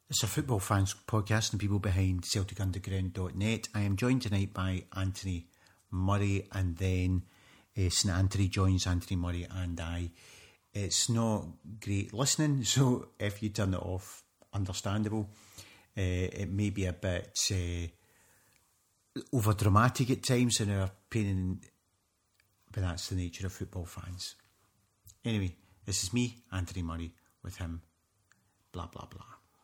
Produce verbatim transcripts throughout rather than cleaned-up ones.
It's a football fans podcast and people behind Celtic Underground dot net. I am joined tonight by Anthony Murray, and then uh, St Anthony joins Anthony Murray and I. It's not great listening, so if you turn it off, understandable. Uh, it may be a bit uh, over dramatic at times in our opinion, but that's the nature of football fans. Anyway, this is me, Anthony Murray, with him, blah blah blah.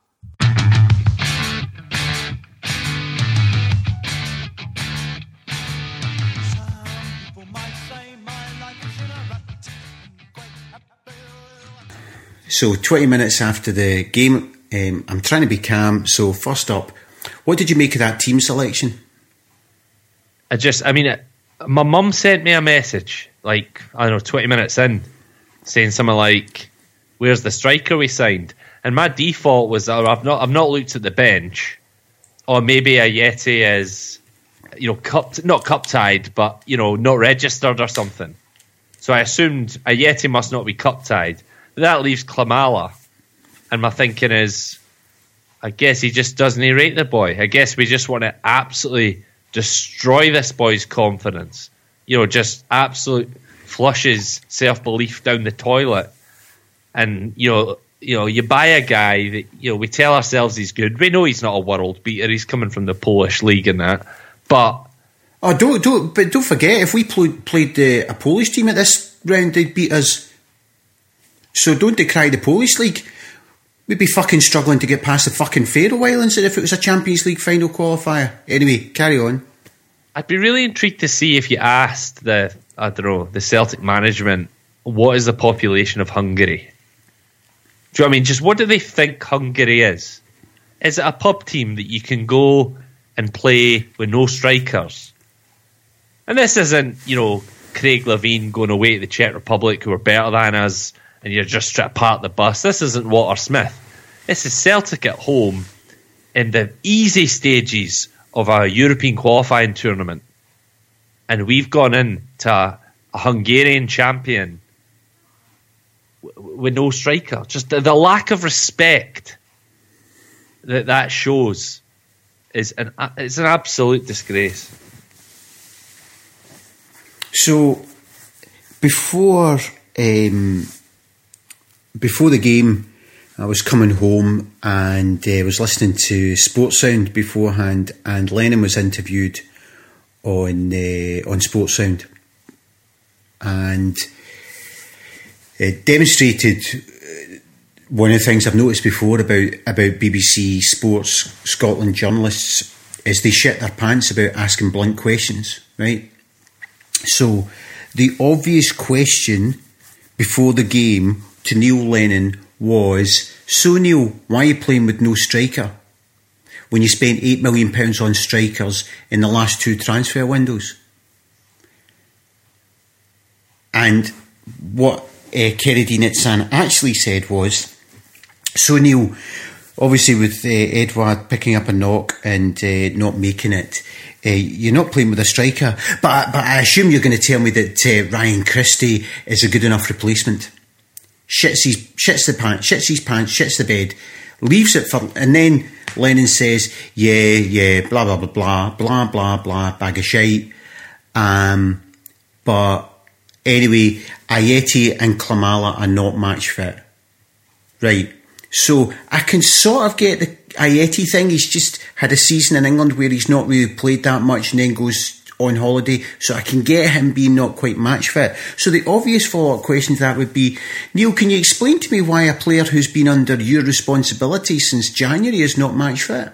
So twenty minutes after the game, um, I'm trying to be calm. So first up, what did you make of that team selection? I just, I mean, my mum sent me a message, like, I don't know, twenty minutes in, saying something like, where's the striker we signed? And my default was, oh, I've not I've not looked at the bench, or maybe Ajeti is, you know, cup, not cup-tied, but, you know, not registered or something. So I assumed Ajeti must not be cup-tied. But that leaves Klimala. And my thinking is, I guess he just doesn't rate the boy. I guess we just want to absolutely destroy this boy's confidence. You know, just absolute flushes self-belief down the toilet. And, you know, you know, you buy a guy that, you know, we tell ourselves he's good. We know he's not a world beater. He's coming from the Polish league and that. But oh, don't don't but don't forget, if we played played the, a Polish team at this round, they'd beat us. So don't decry the Polish league. We'd be fucking struggling to get past the fucking Faroe Islands if it was a Champions League final qualifier. Anyway, carry on. I'd be really intrigued to see if you asked the, I don't know, the Celtic management, what is the population of Hungary? Do you know what I mean? Just what do they think Hungary is? Is it a pub team that you can go and play with no strikers? And this isn't, you know, Craig Levine going away to the Czech Republic who are better than us and you're just trying to park the bus. This isn't Walter Smith. This is Celtic at home in the easy stages of a European qualifying tournament. And we've gone in to a, a Hungarian champion with no striker. Just the, the lack of respect that that shows is an it's an absolute disgrace. So before um, before the game, I was coming home and I uh, was listening to Sports Sound beforehand, and Lennon was interviewed on uh, on Sports Sound, and it demonstrated one of the things I've noticed before about, about B B C Sports Scotland journalists is they shit their pants about asking blunt questions, right? So the obvious question before the game to Neil Lennon was, so Neil, why are you playing with no striker when you spent eight million pounds on strikers in the last two transfer windows? And what uh, Kerry Nitsan actually said was, so Neil, obviously with uh, Edouard picking up a knock and uh, not making it, uh, you're not playing with a striker, but, but I assume you're going to tell me that uh, Ryan Christie is a good enough replacement. Shits his, shits the pants, shits his pants, shits the bed, leaves it for, and then Lennon says, yeah, yeah, blah, blah, blah, blah, blah, blah, blah, bag of shite. Um, but anyway, Ajeti and Klimala are not match fit. Right. So I can sort of get the Ajeti thing. He's just had a season in England where he's not really played that much and then goes on holiday. So I can get him being not quite match fit. So the obvious follow-up question to that would be, Neil, can you explain to me why a player who's been under your responsibility since January is not match fit?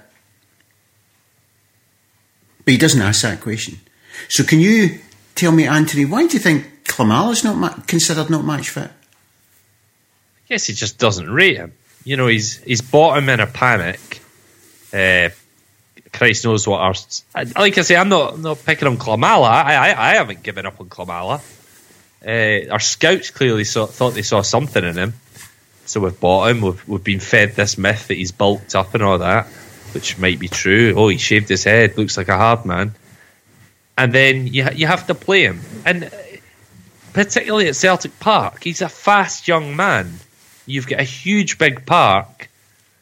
But he doesn't ask that question. So can you tell me, Anthony, why do you think Klimala's not ma- considered not match fit? I guess he just doesn't rate him. You know, he's he's bought him in a panic. Uh, Christ knows what our... Like I say, I'm not I'm not picking on Klimala. I, I I haven't given up on Klimala. Uh, our scouts clearly saw, thought they saw something in him. So we've bought him. We've, we've been fed this myth that he's bulked up and all that, which might be true. Oh, he shaved his head. Looks like a hard man. And then you you have to play him. And particularly at Celtic Park, he's a fast young man. You've got a huge big park.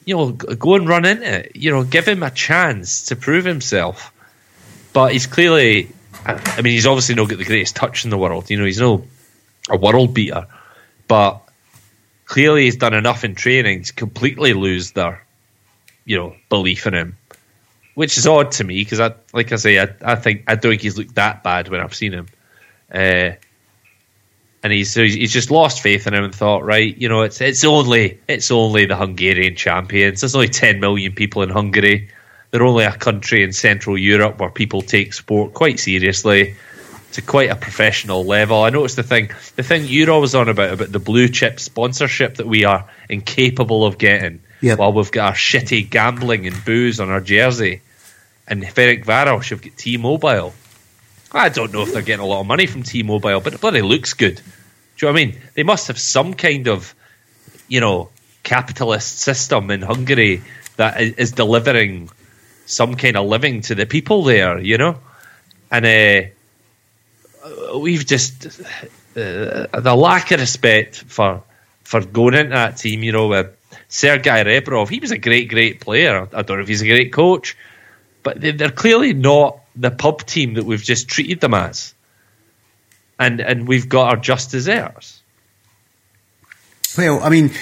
you know, go and run into it. You know, give him a chance to prove himself. But he's clearly, I mean, he's obviously not got the greatest touch in the world. You know, he's no a world beater. But clearly he's done enough in training to completely lose their, you know, belief in him. Which is odd to me, because, I, like I say, I, I think I don't think he's looked that bad when I've seen him. Uh, and he's so he's just lost faith in him and thought, right, you know, it's it's only it's only the Hungarian champions. There's only ten million people in Hungary. They're only a country in Central Europe where people take sport quite seriously to quite a professional level. I noticed the thing, the thing you're always on about, about the blue chip sponsorship that we are incapable of getting, yep. while we've got our shitty gambling and booze on our jersey. And Ferenc Varos have got T-Mobile. I don't know if they're getting a lot of money from T-Mobile, but it bloody looks good. Do you know what I mean? They must have some kind of, you know, capitalist system in Hungary that is delivering some kind of living to the people there, you know? And uh, we've just... Uh, the lack of respect for for going into that team, you know, with Sergei Rebrov. He was a great, great player. I don't know if he's a great coach, but they're clearly not the pub team that we've just treated them as. And and we've got our just desserts. Well, I mean,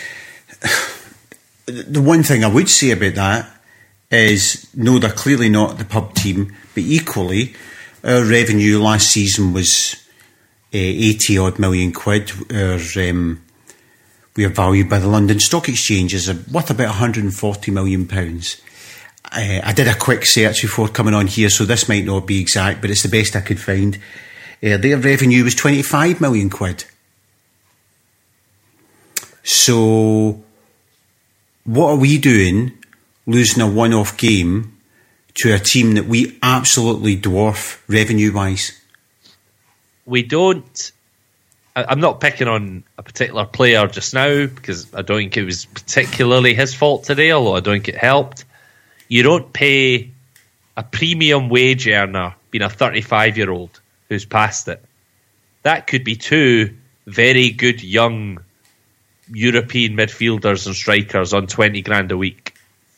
the one thing I would say about that is, no, they're clearly not the pub team, but equally, our revenue last season was uh, eighty odd million quid. Our, um, we are valued by the London Stock Exchange as worth about one hundred forty million pounds. Uh, I did a quick search before coming on here, so this might not be exact, but it's the best I could find. Uh, their revenue was twenty-five million quid. So, what are we doing losing a one-off game to a team that we absolutely dwarf revenue-wise? We don't... I, I'm not picking on a particular player just now, because I don't think it was particularly his fault today, although I don't think it helped. You don't pay a premium wage earner being a thirty-five-year-old who's past it. That could be two very good young European midfielders and strikers on twenty grand a week.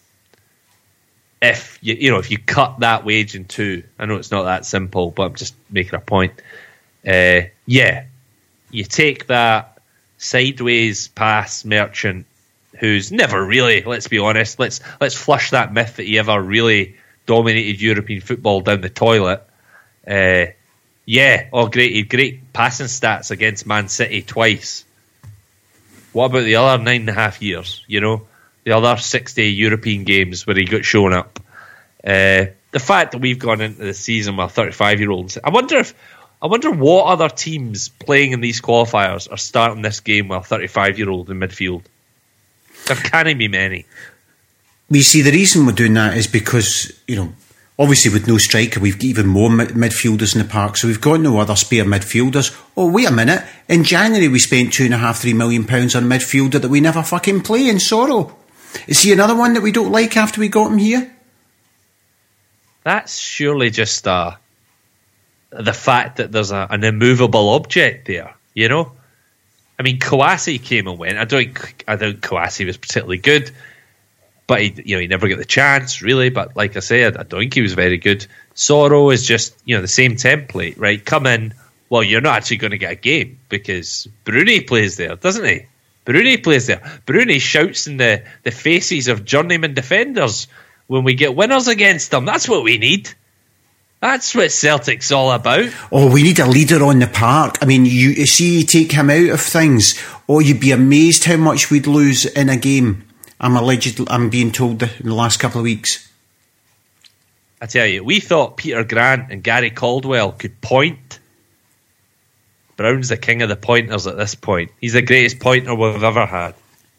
If you you know if you cut that wage in two, I know it's not that simple, but I'm just making a point. Uh, yeah, you take that sideways pass merchant who's never really, let's be honest, let's let's flush that myth that he ever really dominated European football down the toilet. Uh, yeah, oh great, he had great passing stats against Man City twice. What about the other nine and a half years? You know, the other sixty European games where he got shown up. Uh, the fact that we've gone into the season with thirty-five-year-olds, I wonder if, I wonder what other teams playing in these qualifiers are starting this game with a thirty-five-year-old in midfield. There can't be many. We see the reason we're doing that is because, you know, obviously with no striker, we've got even more mid- midfielders in the park, so we've got no other spare midfielders. Oh, wait a minute. In January, we spent two and a half, three million pounds on a midfielder that we never fucking play in Sorrow. Is he another one that we don't like after we got him here? That's surely just uh, the fact that there's a, an immovable object there, you know? I mean, Kouassi came and went. I don't think, I don't think Kouassi was particularly good, but he, you know, he never got the chance, really. But like I said, I don't think he was very good. Sorrow is just, you know, the same template, right? Come in, well, you're not actually going to get a game because Bruni plays there, doesn't he? Bruni plays there. Bruni shouts in the, the faces of journeyman defenders when we get winners against them. That's what we need. That's what Celtic's all about. Oh, we need a leader on the park. I mean, you, you see, you take him out of things. Oh, you'd be amazed how much we'd lose in a game. I'm alleged. I'm being told in the last couple of weeks. I tell you, we thought Peter Grant and Gary Caldwell could point. Brown's the king of the pointers at this point. He's the greatest pointer we've ever had.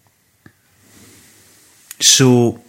So,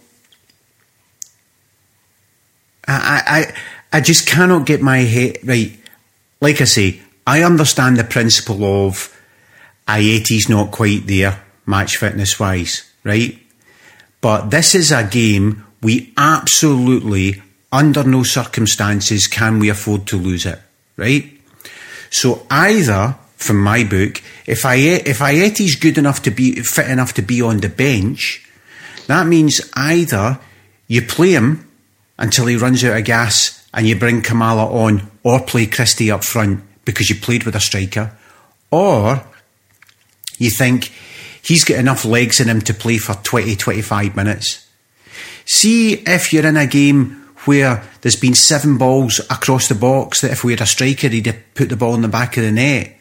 I, I, I just cannot get my head right. Like I say, I understand the principle of Ayeti's not quite there, match fitness wise, right? But this is a game we absolutely, under no circumstances, can we afford to lose it, right? So either, from my book, if I if Ayeti's good enough to be fit enough to be on the bench, That means either you play him until he runs out of gas and you bring Kamala on, or play Christie up front because you played with a striker, or you think he's got enough legs in him to play for twenty, twenty-five minutes. See if you're in a game where there's been seven balls across the box that if we had a striker, he'd have put the ball in the back of the net.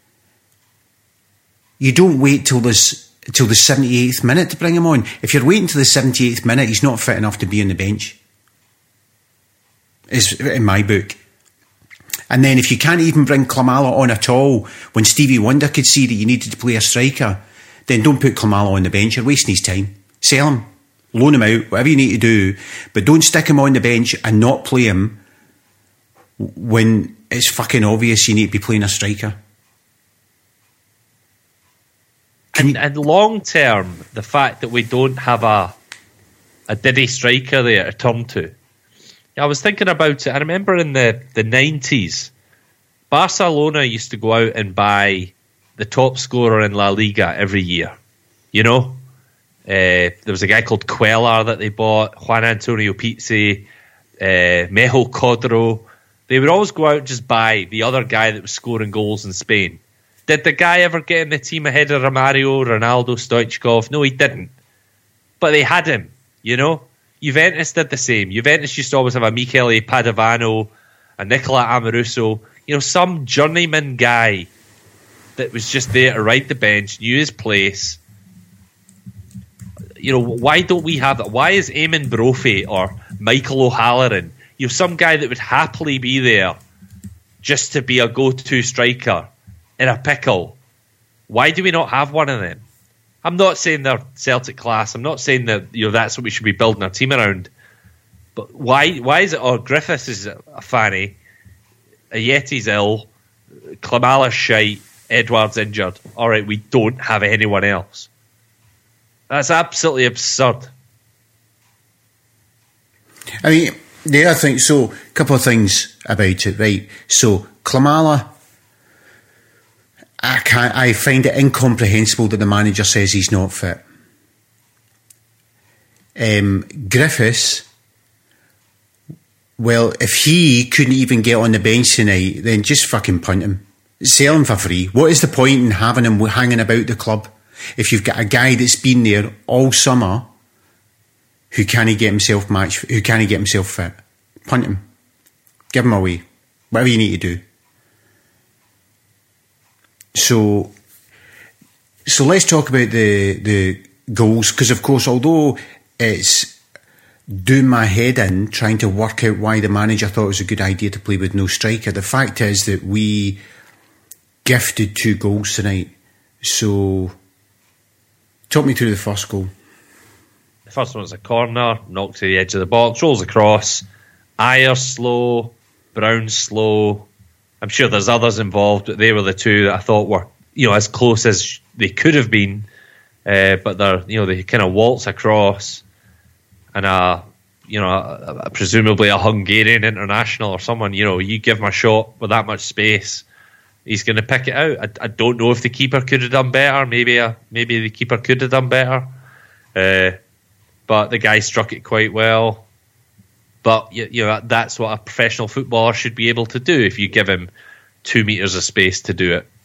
You don't wait till there's till the seventy-eighth minute to bring him on. If you're waiting till the seventy-eighth minute, he's not fit enough to be on the bench. Is in my book. And then if you can't even bring Klimala on at all, when Stevie Wonder could see that you needed to play a striker, then don't put Klimala on the bench. You're wasting his time. Sell him. Loan him out. Whatever you need to do. But don't stick him on the bench and not play him when it's fucking obvious you need to be playing a striker. And, and long term, the fact that we don't have a a Diddy striker there to turn to. I was thinking about it. I remember in the, the nineties, Barcelona used to go out and buy the top scorer in La Liga every year. You know? Uh, there was a guy called Cuellar that they bought, Juan Antonio Pizzi, uh, Mejo Codro. They would always go out and just buy the other guy that was scoring goals in Spain. Did the guy ever get in the team ahead of Romario, Ronaldo, Stoichkov? No, he didn't. But they had him, you know? Juventus did the same. Juventus used to always have a Michele Padovano, a Nicola Amoruso, you know, some journeyman guy that was just there to ride the bench, knew his place. You know, why don't we have that? Why is Eamon Brophy or Michael O'Halloran, you know, some guy that would happily be there just to be a go-to striker in a pickle? Why do we not have one of them? I'm not saying they're Celtic class. I'm not saying that, you know, that's what we should be building our team around. But why why is it, oh, Griffiths is a fanny, Ayeti's ill, Klimala's shite, Edouard's injured. All right, we don't have anyone else. That's absolutely absurd. I mean, the other thing, so a couple of things about it, right? So Klimala, I can't. I find it incomprehensible that the manager says he's not fit. Um, Griffiths, well, if he couldn't even get on the bench tonight, then just fucking punt him. Sell him for free. What is the point in having him hanging about the club if you've got a guy that's been there all summer who can't get himself match, who can't get himself fit? Punt him. Give him away. Whatever you need to do. So, so let's talk about the the goals, because of course, although it's doing my head in trying to work out why the manager thought it was a good idea to play with no striker, the fact is that we gifted two goals tonight. So, talk me through the first goal. The first one was a corner, knocked to the edge of the box, rolls across. Ayer slow, Brown slow. I'm sure there's others involved, but they were the two that I thought were, you know, as close as they could have been. Uh, but they're, you know, they kind of waltz across, and a, you know, a, a, presumably a Hungarian international or someone, you know, you give him a shot with that much space, he's going to pick it out. I, I don't know if the keeper could have done better. Maybe a, maybe the keeper could have done better. Uh, but the guy struck it quite well. But you, you know, that's what a professional footballer should be able to do if you give him two metres of space to do it.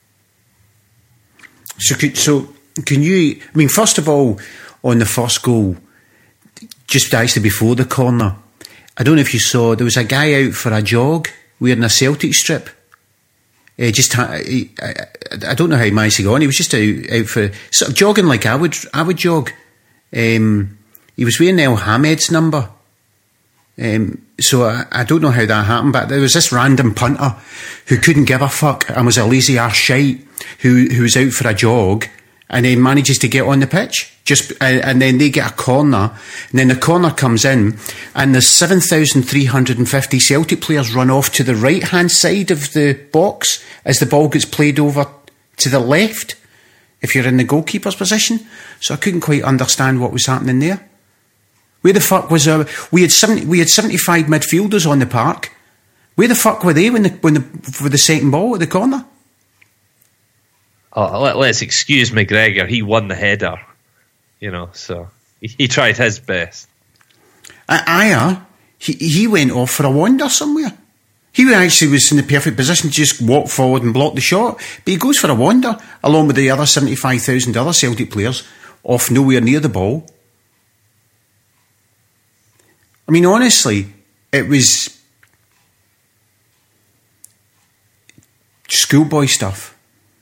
So, could, so can you? I mean, first of all, on the first goal, just actually before the corner, I don't know if you saw, there was a guy out for a jog wearing a Celtic strip. Uh, just ha- I, I, I don't know how he managed to go on. He was just out, out for sort of jogging like I would. I would jog. Um, he was wearing El Hamed's number. Um, so I, I don't know how that happened, but there was this random punter who couldn't give a fuck and was a lazy arse shite who who was out for a jog, and then manages to get on the pitch. Just uh, and then they get a corner, and then the corner comes in, and there's seven thousand three hundred fifty Celtic players run off to the right hand side of the box as the ball gets played over to the left. If you're in the goalkeeper's position, so I couldn't quite understand what was happening there. Where the fuck was our, we had seventy, we had seventy-five midfielders on the park. Where the fuck were they when the when the for the second ball at the corner? Oh, let, let's excuse McGregor. He won the header, you know. So he, he tried his best. Aya, he he went off for a wander somewhere. He actually was in the perfect position to just walk forward and block the shot, but he goes for a wander along with the other seventy-five thousand other Celtic players off nowhere near the ball. I mean, honestly, it was schoolboy stuff.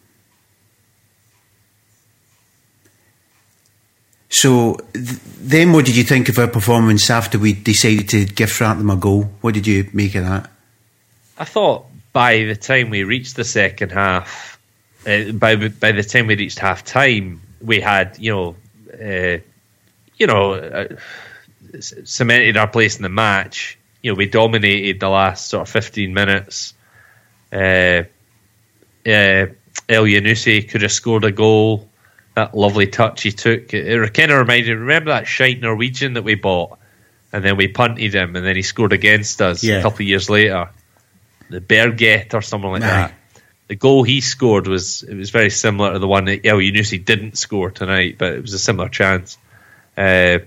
So, th- then what did you think of our performance after we decided to gift wrap them a goal? What did you make of that? I thought by the time we reached the second half, uh, by by the time we reached half time, we had, you know, uh, you know, uh, cemented our place in the match. You know, we dominated the last sort of fifteen minutes. Uh, uh, El Yunusi could have scored a goal. That lovely touch he took. It, it kind of reminded, remember that shite Norwegian that we bought? And then we punted him and then he scored against us yeah. a couple of years later. The Berget or something like nah. that. The goal he scored was it was very similar to the one that El Yunusi didn't score tonight, but it was a similar chance. Uh,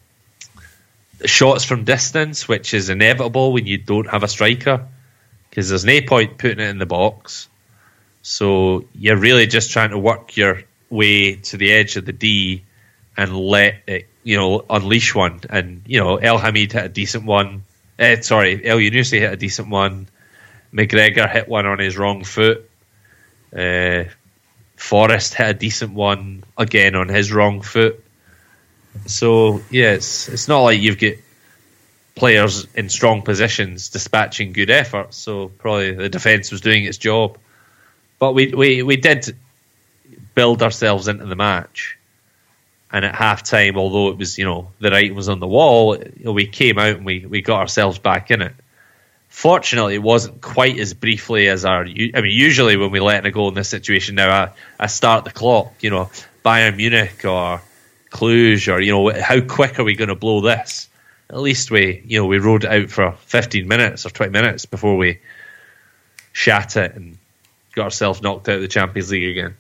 shots from distance, which is inevitable when you don't have a striker, because there's no point putting it in the box. So you're really just trying to work your way to the edge of the D and let it, you know, unleash one. And, you know, El Hamid hit a decent one. Eh, sorry, El Yunusi hit a decent one. McGregor hit one on his wrong foot. Uh, Forrest hit a decent one again on his wrong foot. So yeah, it's it's not like you've got players in strong positions dispatching good efforts. So probably the defence was doing its job, but we we we did build ourselves into the match. And at half time, although it was, you know, the writing was on the wall, you know, we came out and we, we got ourselves back in it. Fortunately, it wasn't quite as briefly as our... I mean, usually when we let in a goal in this situation now, I, I start the clock, you know, Bayern Munich or Cluj, or, you know, how quick are we going to blow this? At least we, you know, we rode it out for fifteen minutes or twenty minutes before we shat it and got ourselves knocked out of the Champions League again.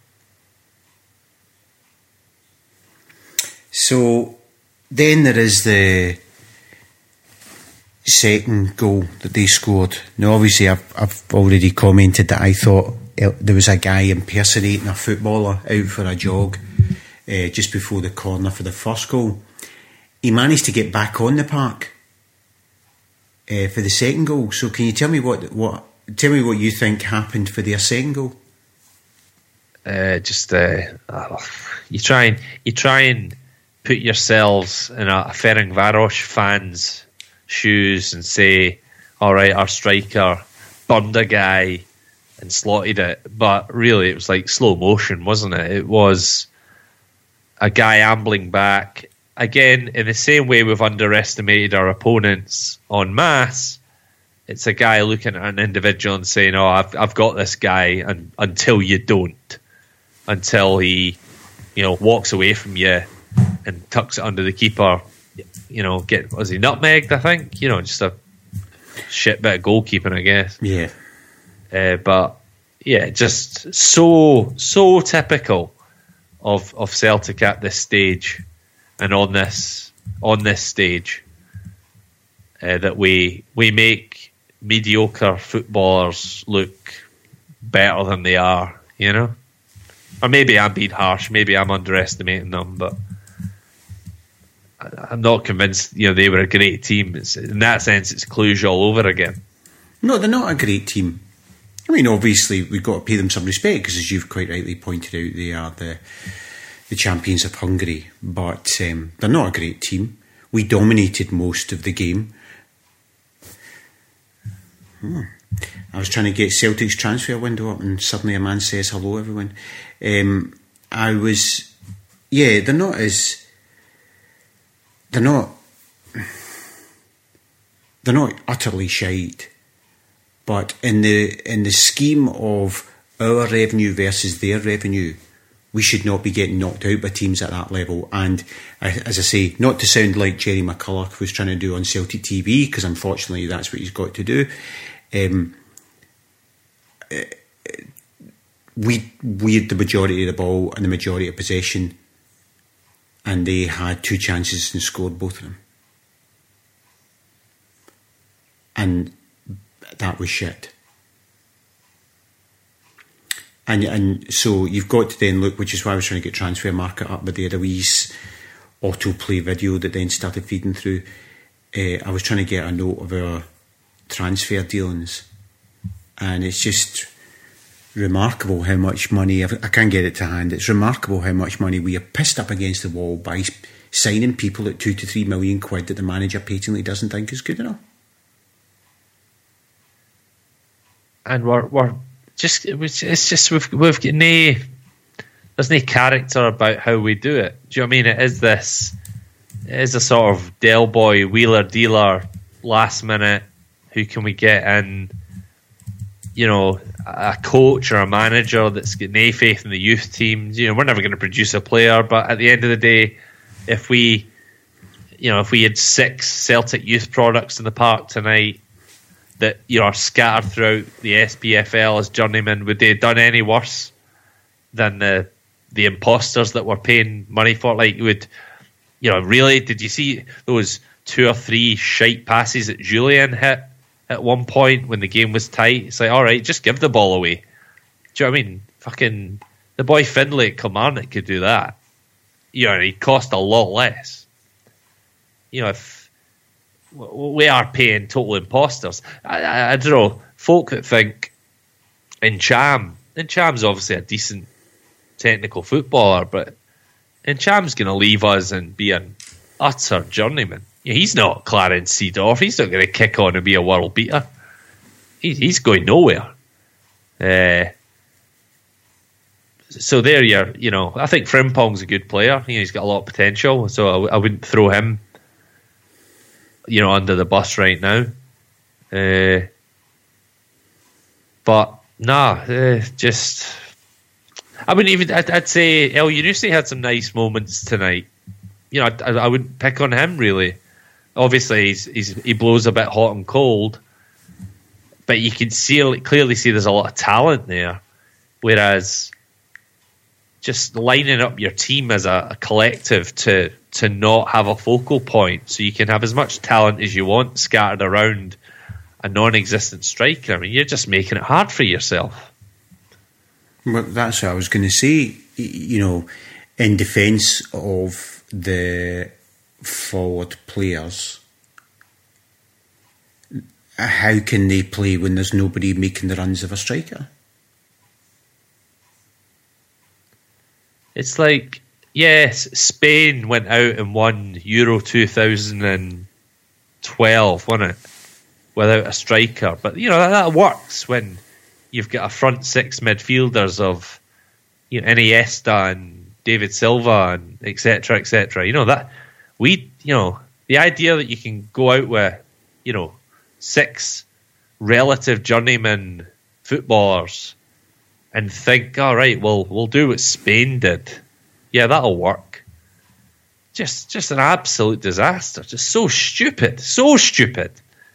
So then there is the second goal that they scored. Now, obviously, I've, I've already commented that I thought there was a guy impersonating a footballer out for a jog uh, just before the corner for the first goal. He managed to get back on the park uh, for the second goal. So, can you tell me what what tell me what you think happened for their second goal? Uh, just uh, oh, you try and you try and put yourselves in a, a Ferencváros fan's shoes and say, all right, our striker burned a guy and slotted it, but really it was like slow motion, wasn't it? It was a guy ambling back. Again, in the same way we've underestimated our opponents en masse, it's a guy looking at an individual and saying, oh, I've, I've got this guy, and until you don't, until he, you know, walks away from you and tucks it under the keeper, you know, get, was he nutmegged, I think? You know, just a shit bit of goalkeeping, I guess. Yeah. Uh, but, yeah, just so, so typical of of Celtic at this stage and on this on this stage uh, that we we make mediocre footballers look better than they are, you know? Or maybe I'm being harsh, maybe I'm underestimating them, but I'm not convinced, you know, they were a great team. It's, in that sense, it's Cluj all over again. No, they're not a great team. I mean, obviously, we've got to pay them some respect because, as you've quite rightly pointed out, they are the the champions of Hungary. But um, they're not a great team. We dominated most of the game. Hmm. I was trying to get Celtic's transfer window up, and suddenly a man says, "Hello, everyone." Um, I was, yeah, they're not as. They're not. They're not utterly shite, but in the in the scheme of our revenue versus their revenue, we should not be getting knocked out by teams at that level. And as I say, not to sound like Jerry McCulloch was trying to do on Celtic T V, because unfortunately that's what he's got to do. Um, we we had the majority of the ball and the majority of possession and they had two chances and scored both of them. And that was shit. And and so you've got to then look, which is why I was trying to get Transfer Market up, but they had a wee autoplay video that then started feeding through. Uh, I was trying to get a note of our transfer dealings, and it's just remarkable how much money, I can't get it to hand, it's remarkable how much money we are pissed up against the wall by signing people at two to three million quid that the manager patently doesn't think is good enough. And we're, we're just, it's just, we've, we've got no, there's no character about how we do it. Do you know what I mean? It is this, it is a sort of Del Boy, wheeler dealer, last minute, who can we get in, you know, a coach or a manager that's got no faith in the youth team. You know, we're never going to produce a player, but at the end of the day, if we, you know, if we had six Celtic youth products in the park tonight that, you know, are scattered throughout the S P F L as journeymen, would they have done any worse than the the imposters that we're paying money for? Like, would, you know, really, did you see those two or three shite passes that Julian hit at one point when the game was tight? It's like, all right, just give the ball away. Do you know what I mean? Fucking the boy Findlay at Kilmarnock could do that. You know, he'd cost a lot less. You know, if we are paying total imposters. I, I, I don't know, folk that think Ncham, Ncham's obviously a decent technical footballer, but Ncham's going to leave us and be an utter journeyman. He's not Clarence Seedorf. He's not going to kick on and be a world beater. He, he's going nowhere. Uh, so there you're, you know, I think Frimpong's a good player. You know, he's got a lot of potential, so I, I wouldn't throw him, you know, under the bus right now. Uh, but nah, uh, just I wouldn't even. I'd, I'd say El Yunusi had some nice moments tonight. You know, I, I wouldn't pick on him really. Obviously, he's, he's he blows a bit hot and cold, but you can see clearly see there's a lot of talent there. Whereas, just lining up your team as a, a collective to to not have a focal point, so you can have as much talent as you want scattered around a non-existent striker. I mean, you're just making it hard for yourself. Well, that's what I was going to say. You know, in defence of the forward players, how can they play when there's nobody making the runs of a striker? It's like, yes, Spain went out and won Euro two thousand twelve, wasn't it? Without a striker. But, you know, that, that works when you've got a front six midfielders of, you know, Iniesta and David Silva and et cetera, et cetera. You know, that we, you know, the idea that you can go out with, you know, six relative journeyman footballers and think, all right, well, we'll do what Spain did. Yeah, that'll work. Just, just an absolute disaster. Just so stupid, so stupid.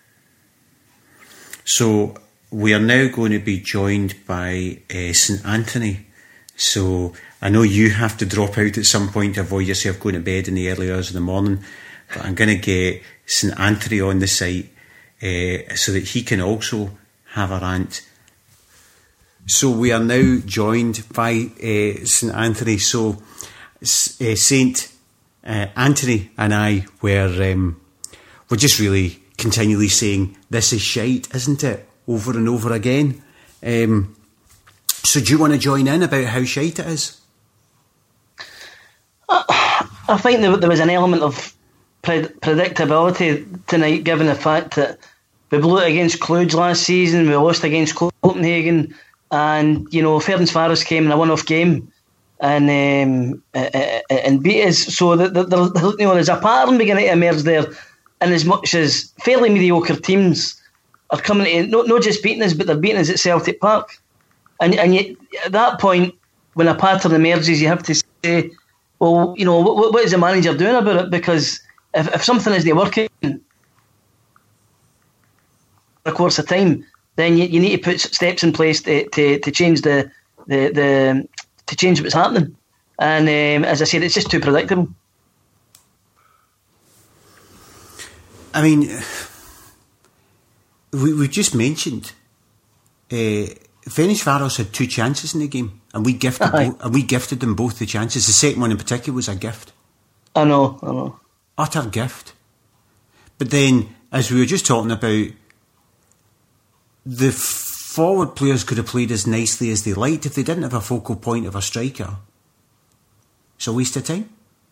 So we are now going to be joined by uh, St Anthony. So I know you have to drop out at some point to avoid yourself going to bed in the early hours of the morning, but I'm going to get St Anthony on the site uh, so that he can also have a rant. So we are now joined by uh, St Anthony. So uh, Saint uh, Anthony and I were um, were just really continually saying, "This is shite, isn't it?" over and over again. Um, so do you want to join in about how shite it is? I think there was an element of pred- predictability tonight, given the fact that we blew it against Cluj last season, we lost against Copenhagen, and, you know, Ferencvaros came in a one-off game and um, and beat us. So the, the, the, you know, there's a pattern beginning to emerge there, and as much as fairly mediocre teams are coming to, not, not just beating us, but they're beating us at Celtic Park. And and yet, at that point, when a pattern emerges, you have to say, well, you know, what, what is the manager doing about it? Because if, if something isn't working for a course of time, then you, you need to put steps in place to, to, to change the, the the to change what's happening. And um, as I said, it's just too predictable. I mean, we we just mentioned uh, Ferencváros had two chances in the game, and we gifted bo- and we gifted them both the chances. The second one in particular was a gift. I know, I know, utter gift. But then, as we were just talking about, the forward players could have played as nicely as they liked if they didn't have a focal point of a striker. It's a waste of time.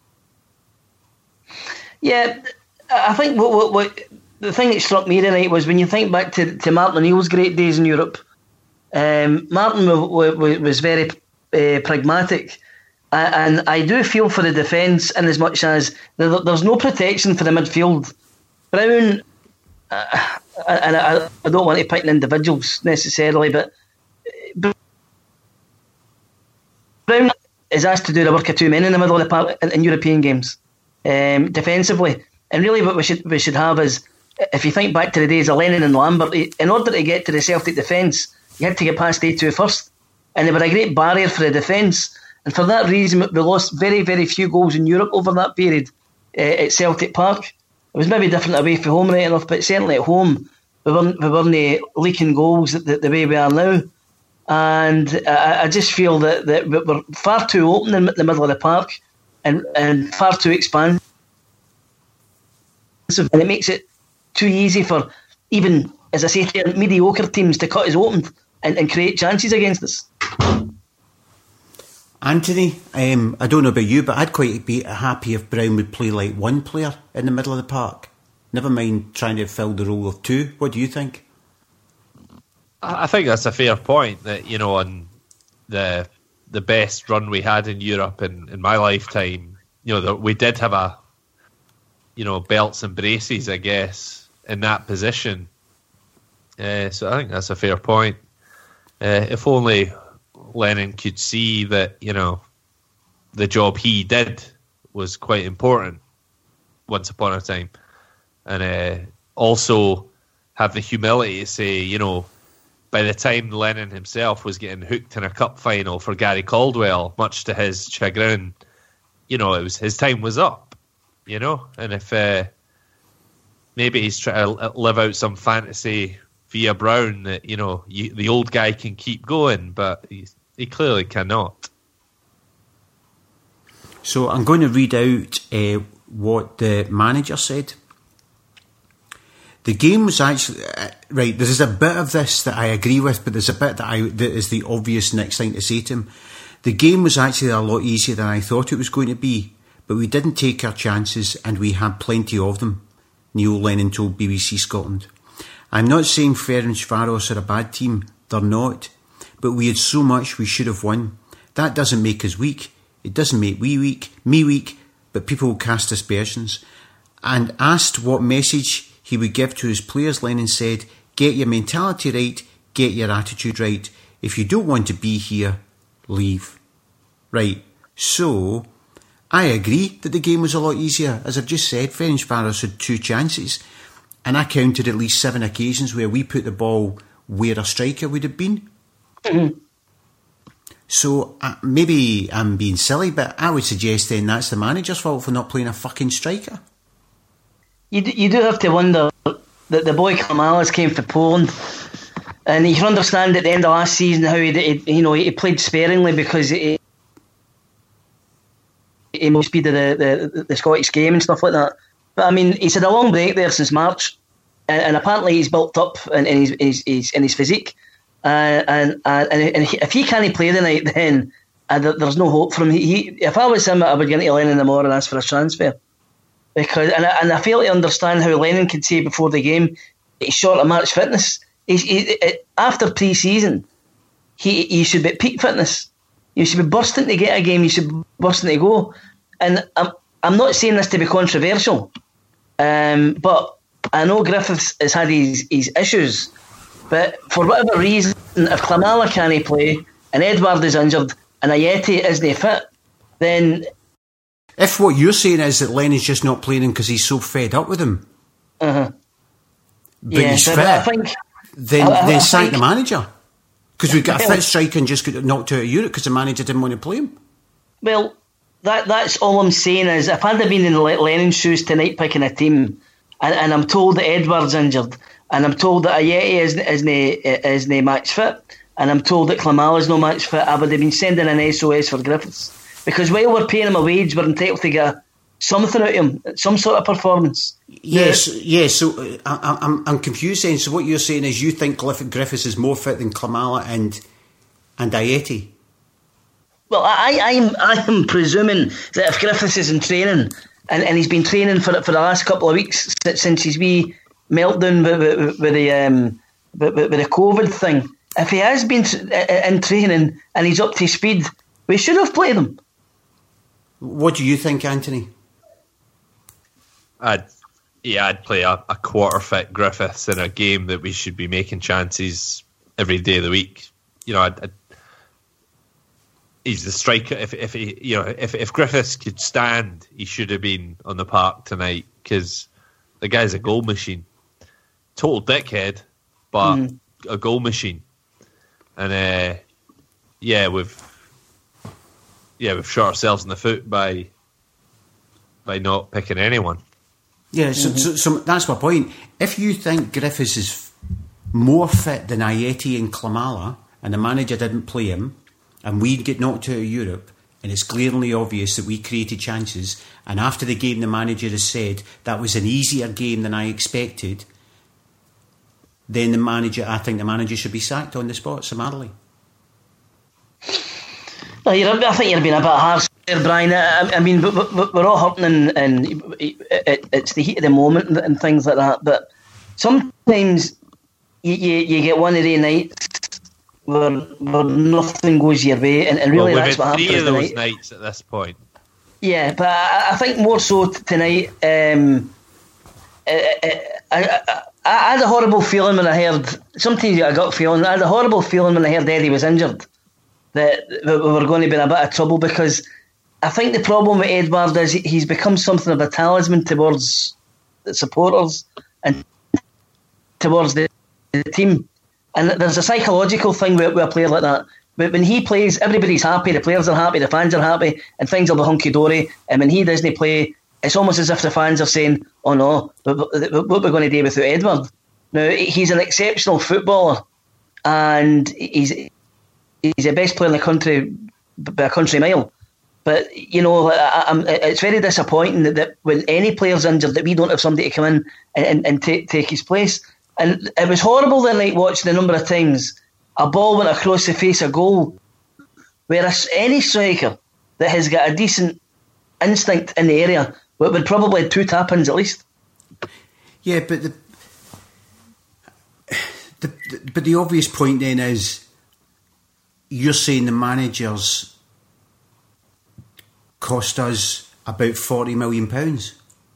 Yeah, I think what, what, what the thing that struck me tonight was when you think back to, to Martin O'Neill's great days in Europe, um, Martin w- w- was very uh, pragmatic, uh, and I do feel for the defence in as much as there, there's no protection for the midfield. Brown, uh, and I, I don't want to pick individuals necessarily, but Brown is asked to do the work of two men in the middle of the park in, in European games, um, defensively. And really, what we should we should have is, if you think back to the days of Lennon and Lambert, in order to get to the Celtic defence, you had to get past A two first, and they were a great barrier for the defence. And for that reason, we lost very, very few goals in Europe over that period uh, at Celtic Park. It was maybe different away from home right enough, but certainly at home we weren't, we weren't leaking goals the, the way we are now. And I, I just feel that, that we're far too open in the middle of the park and, and far too expansive. And it makes it too easy for even, as I say, mediocre teams to cut us open and, and create chances against us. Anthony, um, I don't know about you, but I'd quite be happy if Brown would play like one player in the middle of the park. Never mind trying to fill the role of two. What do you think? I think that's a fair point. That, you know, on the the best run we had in Europe in, in my lifetime, you know, the, we did have a, you know, belts and braces, I guess, in that position. Uh, so I think that's a fair point. Uh, if only Lennon could see that, you know, the job he did was quite important once upon a time, and uh, also have the humility to say, you know, by the time Lennon himself was getting hooked in a cup final for Gary Caldwell, much to his chagrin, you know, it was his time was up, you know, and if uh, maybe he's trying to live out some fantasy via Brown that, you know, you, the old guy can keep going, but he's He clearly cannot. So I'm going to read out uh, what the manager said. The game was actually uh, right. There's a bit of this that I agree with, but there's a bit that I that is the obvious next thing to say to him. The game was actually a lot easier than I thought it was going to be, but we didn't take our chances, and we had plenty of them. Neil Lennon told B B C Scotland. I'm not saying Ferencváros are a bad team. They're not. But we had so much we should have won. That doesn't make us weak. It doesn't make we weak, me weak, but people cast aspersions. And asked what message he would give to his players, Lennon said, get your mentality right, get your attitude right. If you don't want to be here, leave. Right, so I agree that the game was a lot easier. As I've just said, Ferencváros had two chances, and I counted at least seven occasions where we put the ball where a striker would have been. Mm-hmm. So uh, maybe I'm being silly, but I would suggest then that's the manager's fault for not playing a fucking striker. You do, you do have to wonder that the boy Kamalas came from Poland, and you can understand at the end of last season how he, he you know he played sparingly because he he most speed of the, the the Scottish game and stuff like that. But I mean, he's had a long break there since March, and, and apparently he's built up in, in his, his, his in his physique. Uh, and and, and he, if he can't play tonight, then uh, there's no hope for him. He, he, if I was him, I would get into Lennon in the morning and ask for a transfer. Because and I, and I fail to understand how Lennon could say before the game he's short of match fitness. He's, he, after pre-season, he he should be at peak fitness. You should be bursting to get a game. You should be bursting to go. And I'm I'm not saying this to be controversial, um, but I know Griffiths has had his, his issues. But for whatever reason, if Klimala can't play and Edouard is injured and Ayeti isn't fit, then... If what you're saying is that Lennon's just not playing him because he's so fed up with him, uh-huh. but yeah, he's but fit, I think, then, I, I, then I sack think, the manager. Because we've got a fit striker and just got knocked out of Europe because the manager didn't want to play him. Well, that that's all I'm saying is if I'd have been in Lennon's shoes tonight picking a team, and, and I'm told that Edouard's injured, and I'm told that Ajeti isn't, isn't, isn't match fit, and I'm told that Klimala's no match fit, I would have been sending an S O S for Griffiths. Because while we're paying him a wage, we're entitled to get something out of him, some sort of performance. Yes, yeah. yes. So uh, I, I'm I'm confused then. So what you're saying is you think Griffiths is more fit than Klimala and and Ajeti? Well, I, I'm I'm presuming that if Griffiths is in training and, and he's been training for for the last couple of weeks since his wee meltdown with, with, with the um with, with the COVID thing, if he has been in training and he's up to speed, we should have played him. What do you think, Anthony? I'd yeah, I'd play a, a quarter fit Griffiths in a game that we should be making chances every day of the week. You know, I'd, I'd, he's the striker. If if he, you know, if if Griffiths could stand, he should have been on the park tonight because the guy's a goal machine. Total dickhead, but mm. a goal machine. And uh, yeah, we've yeah we've shot ourselves in the foot by by not picking anyone. Yeah, so, mm-hmm. so, so that's my point. If you think Griffiths is more fit than Ajeti and Klimala, and the manager didn't play him, and we get knocked out of Europe, and it's glaringly obvious that we created chances, and after the game the manager has said that was an easier game than I expected, then the manager, I think the manager should be sacked on the spot summarily. Well, you're, I think you're being a bit harsh there, Brian. I, I mean, we're all hurting, and, and it, it's the heat of the moment and things like that. But sometimes you, you, you get one of the nights where, where nothing goes your way, and, and really well, that's what happened. Three of those tonight. nights at this point. Yeah, but I, I think more so tonight. Um, I, I, I, I had a horrible feeling when I heard. Sometimes I got feeling. I had a horrible feeling when I heard Eddie was injured. That we were going to be in a bit of trouble, because I think the problem with Edouard is he's become something of a talisman towards the supporters and towards the, the team. And there's a psychological thing with, with a player like that. But when he plays, everybody's happy, the players are happy, the fans are happy, and things will be hunky-dory. And when he doesn't play, it's almost as if the fans are saying, oh no, what we're going to do without Edouard? Now, he's an exceptional footballer, and he's... He's the best player in the country by a country mile. But, you know, I, I'm, it's very disappointing that, that when any player's injured, that we don't have somebody to come in and, and, and take, take his place. And it was horrible the night watching the number of times a ball went across the face of goal, whereas any striker that has got a decent instinct in the area would, would probably have two tap-ins at least. Yeah, but the, the, the but the obvious point then is, you're saying the managers cost us about forty million pounds?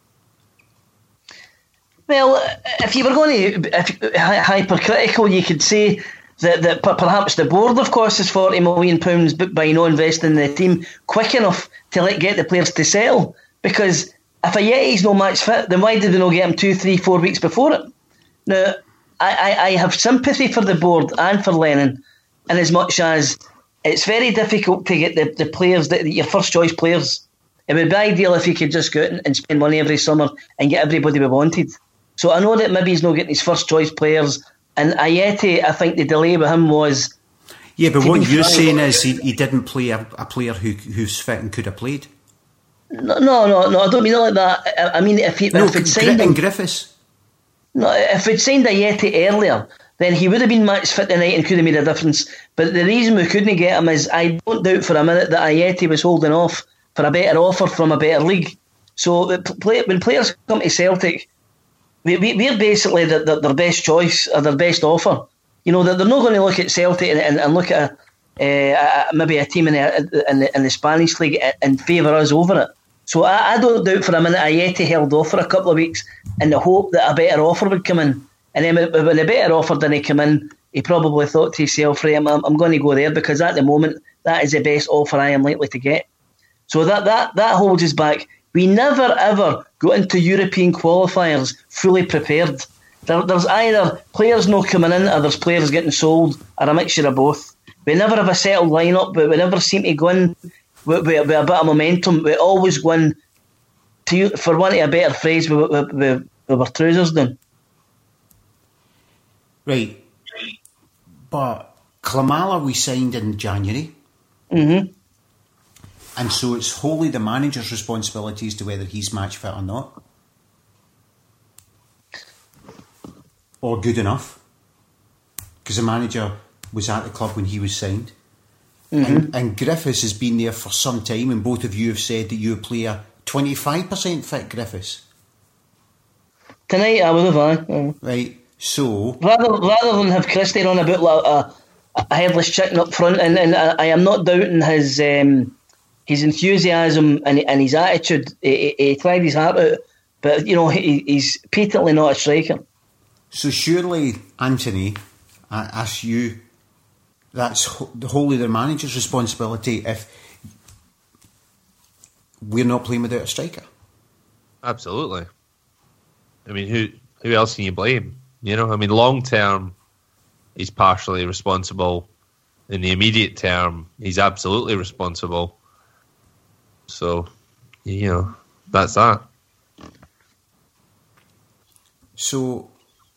Well, if you were going to if hypercritical, you could say that, that perhaps the board have cost us forty million pounds by not investing in the team quick enough to let get the players to settle. Because if Ajeti's no match fit, then why did they not get him two, three, four weeks before it? Now, I, I, I have sympathy for the board and for Lennon, in as much as it's very difficult to get the, the players, that your first choice players. It would be ideal if you could just go out and, and spend money every summer and get everybody we wanted. So I know that maybe he's not getting his first choice players, and Ajeti, I think the delay with him was... Yeah, but what you're saying is he, he didn't play a, a player who who's fit and could have played? No, no, no, no I don't mean it like that. I, I mean, if he no, if it signed him... him, Griffiths? No, if we'd signed Ajeti earlier, then he would have been match fit tonight and could have made a difference. But the reason we couldn't get him is, I don't doubt for a minute that Ajeti was holding off for a better offer from a better league. So when players come to Celtic, we, we, we're basically the, the, their best choice or their best offer. You know, they're, they're not going to look at Celtic and, and, and look at a, uh, maybe a team in the, in the, in the Spanish league and favour us over it. So I, I don't doubt for a minute Ajeti held off for a couple of weeks in the hope that a better offer would come in. And then when a better offer didn't come in, he probably thought to himself, right, I'm, I'm going to go there, because at the moment, that is the best offer I am likely to get. So that, that, that holds us back. We never, ever go into European qualifiers fully prepared. There, there's either players not coming in, or there's players getting sold, or a mixture of both. We never have a settled lineup, but we never seem to go in with, with, with a bit of momentum. We always go in, to, for want of a better phrase, with, with, with with our trousers down. Right. But Klimala we signed in January. Mm-hmm. And so it's wholly the manager's responsibility as to whether he's match fit or not. Or good enough. Because the manager was at the club when he was signed. Mm-hmm. And, and Griffiths has been there for some time, and both of you have said that you play a twenty-five percent fit Griffiths. Tonight I would have, aye. Right, so... Rather rather than have Christie run about like a, a headless chicken up front, and, and I, I am not doubting his um, his enthusiasm and, and his attitude. He, he, he tried his heart out, but, you know, he, he's patently not a striker. So surely, Anthony, I ask you, that's wholly the manager's responsibility if we're not playing without a striker. Absolutely. I mean, who who else can you blame? You know, I mean, long term, he's partially responsible. In the immediate term, he's absolutely responsible. So, you know, that's that. So,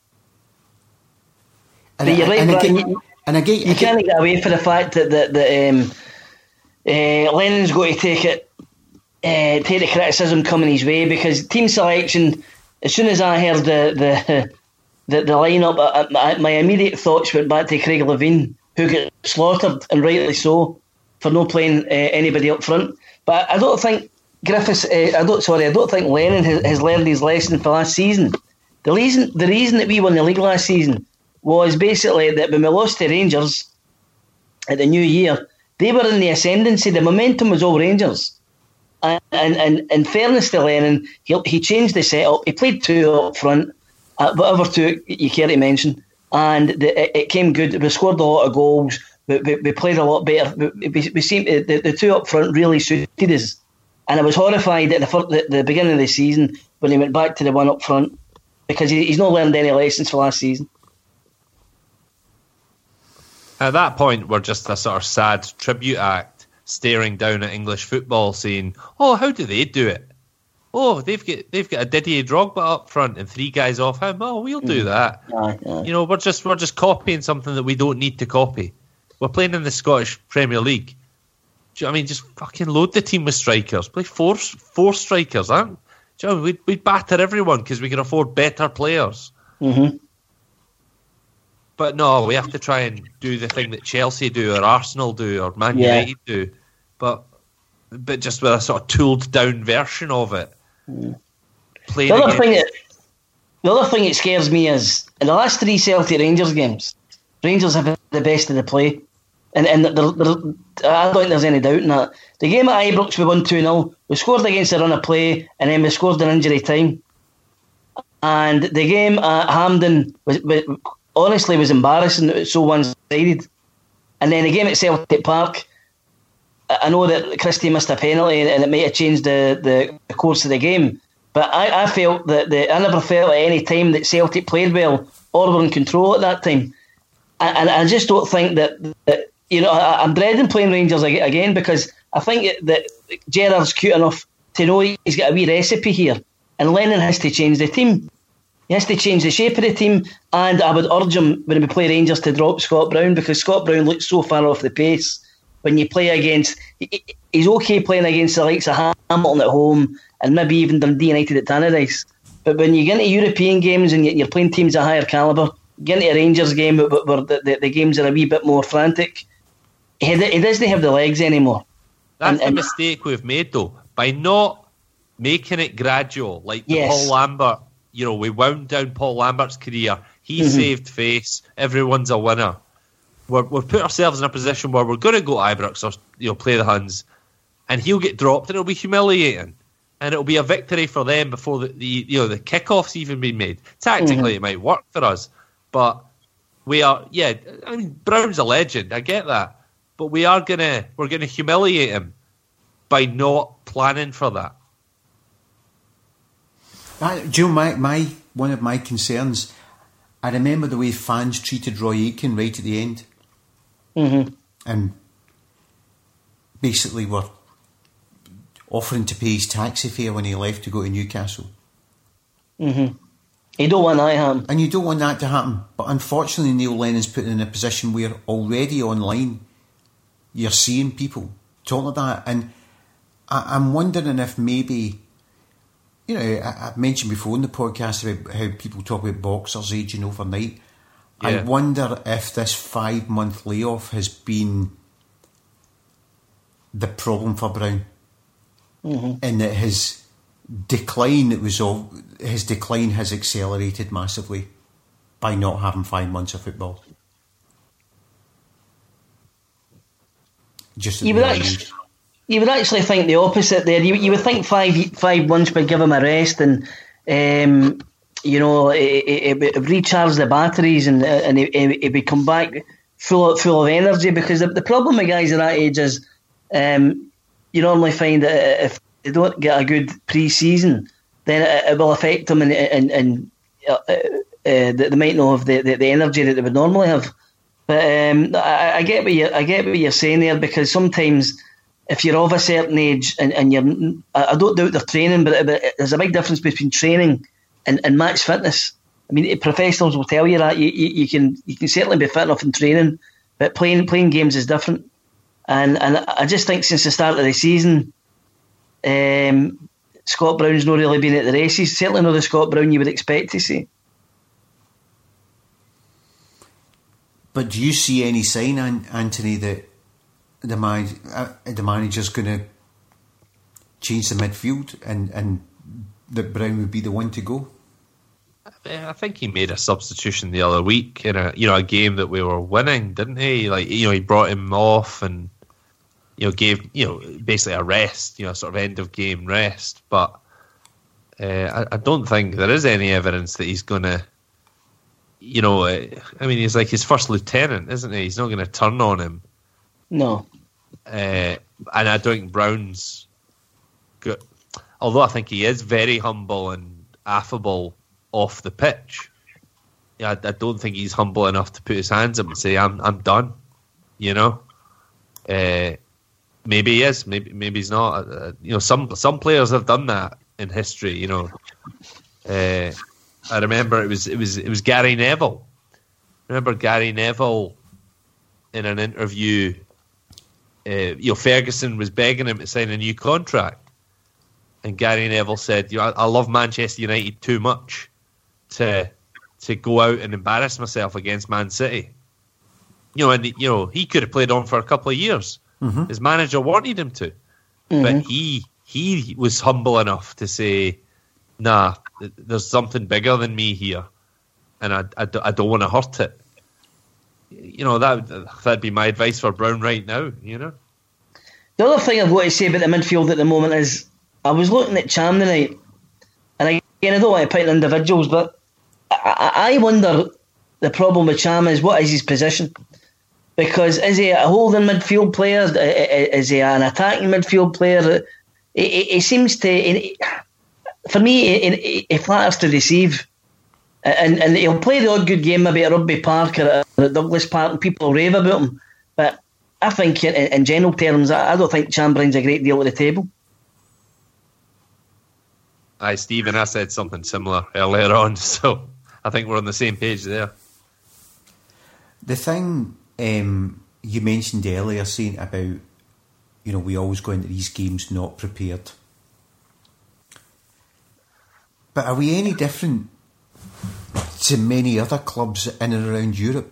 and, you're right, and, Brian, again, you, and again, you can't get away from the fact that that, that um, uh, Lennon's got to take it, uh, take the criticism coming his way, because team selection. As soon as I heard the the the, the lineup, I, I, my immediate thoughts went back to Craig Levein, who got slaughtered, and rightly so, for not playing uh, anybody up front. But I don't think Griffiths. Uh, I don't. Sorry, I don't think Lennon has, has learned his lesson for last season. The reason, the reason that we won the league last season was basically that when we lost to Rangers at the new year, they were in the ascendancy. The momentum was all Rangers. And, and, and in fairness to Lennon, he, he changed the setup. He played two up front, uh, whatever two you care to mention, and the, it, it came good. We scored a lot of goals. We, we, we played a lot better. We, we, we seemed the, the two up front really suited us. And I was horrified at the, the, the beginning of the season when he went back to the one up front, because he, he's not learned any lessons for last season. At that point, we're just a sort of sad tribute act, staring down at English football, saying, "Oh, how do they do it? Oh, they've got they've got a Didier Drogba up front and three guys off him. Oh, we'll do that." Aye, aye. You know, we're just we're just copying something that we don't need to copy. We're playing in the Scottish Premier League. Do you know what I mean? Just fucking load the team with strikers. Play four four strikers, huh? Do you know what I mean? We'd, we'd batter everyone because we can afford better players. Mm-hmm. But no, we have to try and do the thing that Chelsea do, or Arsenal do, or Man Yeah. United do, but but just with a sort of tooled down version of it. Mm. Playing The other against- thing that the other thing that scares me is in the last three Celtic Rangers games, Rangers have had the best of the play, and and they're, they're, I don't think there's any doubt in that. The game at Ibrox we won two nil. We scored against a run of play, and then we scored in injury time. And the game at Hampden was, was honestly was embarrassing. It was so one-sided. And then the game at Celtic Park, I know that Christie missed a penalty and it might have changed the, the, the course of the game. But I, I felt that the, I never felt at any time that Celtic played well or were in control at that time. And, and I just don't think that, that you know, I, I'm dreading playing Rangers again, because I think that Gerrard's cute enough to know he's got a wee recipe here. And Lennon has to change the team. He has to change the shape of the team, and I would urge him when we play Rangers to drop Scott Brown, because Scott Brown looks so far off the pace. When you play against, he's okay playing against the likes of Hamilton at home and maybe even Dundee United at Tannadice. But when you get into European games and you're playing teams of higher calibre, get into a Rangers game where the, the, the games are a wee bit more frantic, he, he doesn't have the legs anymore. That's and, the and, mistake we've made, though, by not making it gradual, like the Yes. Paul Lambert. You know, we wound down Paul Lambert's career. He Mhm. saved face. Everyone's a winner. We're, we've put ourselves in a position where we're going to go to Ibrox or, you know, play the Huns, and he'll get dropped, and it'll be humiliating, and it'll be a victory for them before the, the you know the kickoff's even been made. Tactically, Mhm. it might work for us, but we are. Yeah, I mean, Brown's a legend. I get that, but we are gonna we're gonna humiliate him by not planning for that. I, do you know, my, my, one of my concerns, I remember the way fans treated Roy Aitken right at the end. Mm-hmm. And basically were offering to pay his taxi fare when he left to go to Newcastle. Mm-hmm. You don't want that to happen. And you don't want that to happen. But unfortunately, Neil Lennon's put in a position where already online you're seeing people talking like that. And I, I'm wondering if maybe, you know, I, I've mentioned before in the podcast about how people talk about boxers aging overnight. Yeah. I wonder if this five-month layoff has been the problem for Brown. Mm-hmm. And that his decline, it was all, his decline has accelerated massively by not having five months of football. Just you would actually, you would actually think the opposite there. You you would think five five months would give him a rest and um, you know it, it, it would recharge the batteries and and it, it would come back full of, full of energy, because the, the problem with guys at that age is um, you normally find that if they don't get a good pre-season, then it, it will affect them and and, and uh, uh, they might not have the, the, the energy that they would normally have. But um, I, I get what you I get what you're saying there, because sometimes if you're of a certain age and, and you're, I don't doubt their training, but, but there's a big difference between training and, and match fitness. I mean, professionals will tell you that you, you, you can you can certainly be fit enough in training, but playing playing games is different. And and I just think since the start of the season, um, Scott Brown's not really been at the races. Certainly not the Scott Brown you would expect to see. But do you see any sign, Anthony, that the man, uh, the manager's going to change the midfield and, and that Brown would be the one to go? I think he made a substitution the other week in a you know a game that we were winning, didn't he? Like you know he brought him off and you know gave you know basically a rest, you know sort of end of game rest. But uh, I, I don't think there is any evidence that he's going to. You know, I mean, he's like his first lieutenant, isn't he? He's not going to turn on him. No. Uh, and I don't think Brown's good. Although I think he is very humble and affable off the pitch. Yeah, I, I don't think he's humble enough to put his hands up and say, "I'm, I'm done." You know, uh, maybe he is. Maybe, maybe he's not. Uh, you know, some some players have done that in history. You know. Uh, I remember it was it was it was Gary Neville. I remember Gary Neville in an interview. Uh, you know, Ferguson was begging him to sign a new contract, and Gary Neville said, "You know, I, I love Manchester United too much to to go out and embarrass myself against Man City." You know, and you know he could have played on for a couple of years. Mm-hmm. His manager wanted him to, mm-hmm. but he he was humble enough to say, "Nah, there's something bigger than me here, and I, I, I don't want to hurt it." You know, that, that'd be my advice for Brown right now, you know. The other thing I've got to say about the midfield at the moment is, I was looking at Cham tonight, and again, I don't want to pick individuals, but I, I wonder, the problem with Cham is, what is his position? Because is he a holding midfield player? Is he an attacking midfield player? He, he seems to... He, For me, he, he flatters to deceive, and and he'll play the odd good game maybe at Rugby Park or at, at Douglas Park, and people rave about him. But I think, in, in general terms, I, I don't think Cham brings a great deal to the table. Aye, Stephen, I said something similar earlier on, so I think we're on the same page there. The thing um, you mentioned earlier, saying about, you know, we always go into these games not prepared. But are we any different to many other clubs in and around Europe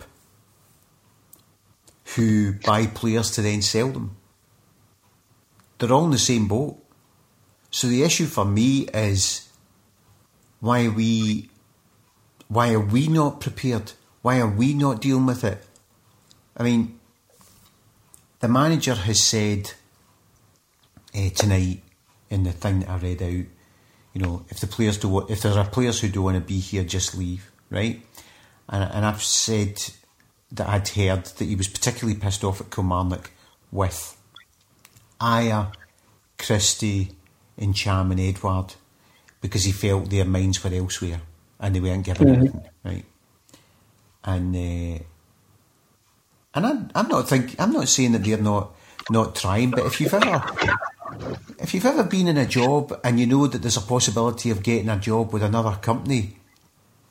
who buy players to then sell them? They're all in the same boat. So the issue for me is, why are we why are we not prepared? Why are we not dealing with it? I mean, the manager has said uh, tonight in the thing that I read out, you know, if the players do, if there are players who don't want to be here, just leave, right? And and I've said that I'd heard that he was particularly pissed off at Kilmarnock with Aya, Christie, and Cham and Edouard, because he felt their minds were elsewhere and they weren't given mm-hmm. anything, right? And uh, and I'm I'm not think I'm not saying that they're not not trying, but if you've ever if you've ever been in a job and you know that there's a possibility of getting a job with another company,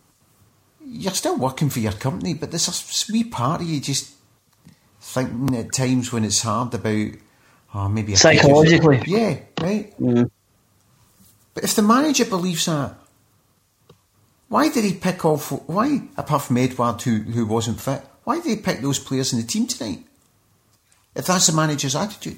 you're still working for your company, but there's a wee part of you just thinking at times when it's hard about, oh, maybe I psychologically, just, yeah, right. Mm. But if the manager believes that, why did he pick off? Why, apart from Edouard, who who wasn't fit, why did he pick those players in the team tonight? If that's the manager's attitude.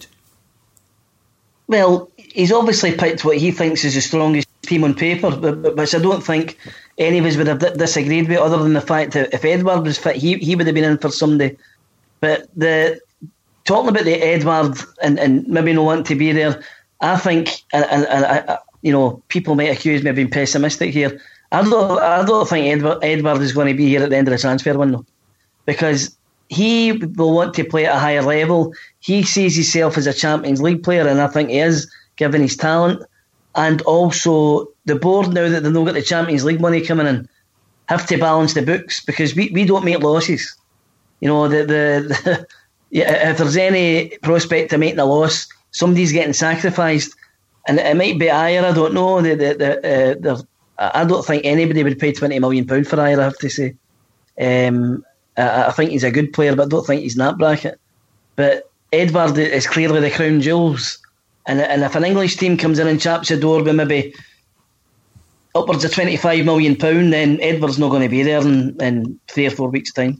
Well, he's obviously picked what he thinks is the strongest team on paper, but, but, which I don't think any of us would have disagreed with, other than the fact that if Edouard was fit, he he would have been in for Sunday. But the talking about the Edouard and, and maybe not wanting to be there, I think, and, and, and I, you know, people might accuse me of being pessimistic here. I don't, I don't think Edouard, Edouard is going to be here at the end of the transfer window, because he will want to play at a higher level. He sees himself as a Champions League player, and I think he is, given his talent. And also, the board, now that they've not got the Champions League money coming in, have to balance the books, because we, we don't make losses. You know, the, the, the yeah, if there's any prospect of making a loss, somebody's getting sacrificed, and it might be Ajer. I don't know. The, the, the, uh, I don't think anybody would pay twenty million pounds for Ajer, I have to say. Um, I, I think he's a good player, but I don't think he's in that bracket. But Edouard is clearly the crown jewels. And, and if an English team comes in and chaps the door with maybe upwards of twenty-five million pounds, then Edouard's not going to be there in, in three or four weeks' time.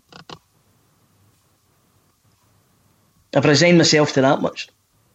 I've resigned myself to that much.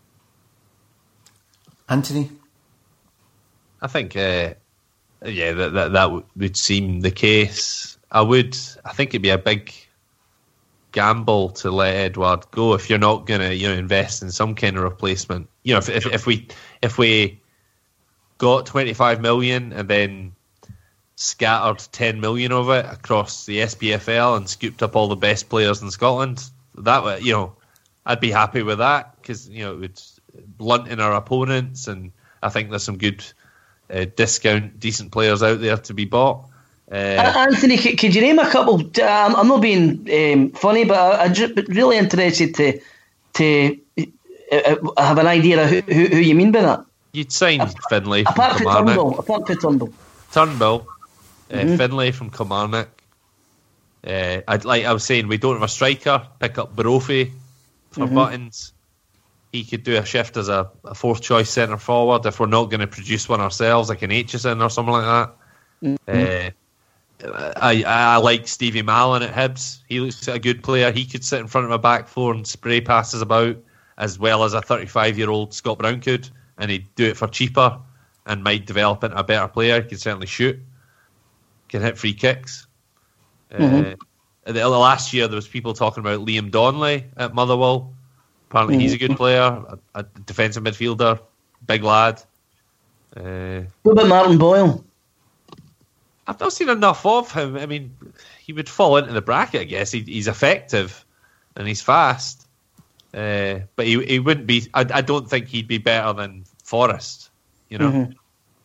Anthony? I think, uh, yeah, that, that that would seem the case. I would, I think it'd be a big gamble to let Edouard go if you're not going to, you know, invest in some kind of replacement. You know, if if, if we if we got twenty-five million and then scattered ten million of it across the S P F L and scooped up all the best players in Scotland, that would, you know, I'd be happy with that, because, you know, it would blunt our opponents, and I think there's some good uh, discount, decent players out there to be bought. Uh, Anthony, could, could you name a couple? Um, I'm not being um, funny, but I, I'm just really interested to to uh, have an idea of who, who, who you mean by that. You'd sign A- Finlay from Apart from Kilmarnock. Turnbull, apart from Turnbull. Turnbull, uh, Mhm. Finlay from Kilmarnock. Uh, I'd like I was saying, we don't have a striker. Pick up Brophy for Mhm. Buttons. He could do a shift as a, a fourth choice centre forward if we're not going to produce one ourselves, like an Aitchison or something like that. Mhm. Uh, I I like Stevie Mallon at Hibs. He looks like a good player. He could sit in front of a back four and spray passes about, as well as a thirty-five-year-old Scott Brown could, and he'd do it for cheaper and might develop into a better player. He can certainly shoot, can hit free kicks. Mhm. Uh, the, last year there was people talking about Liam Donnelly at Motherwell. Apparently he's a good player, a, a defensive midfielder, big lad. Uh, What about Martin Boyle? I've not seen enough of him. I mean, he would fall into the bracket, I guess. He, he's effective and he's fast, uh, but he he wouldn't be. I, I don't think he'd be better than Forrest. You know. Mhm.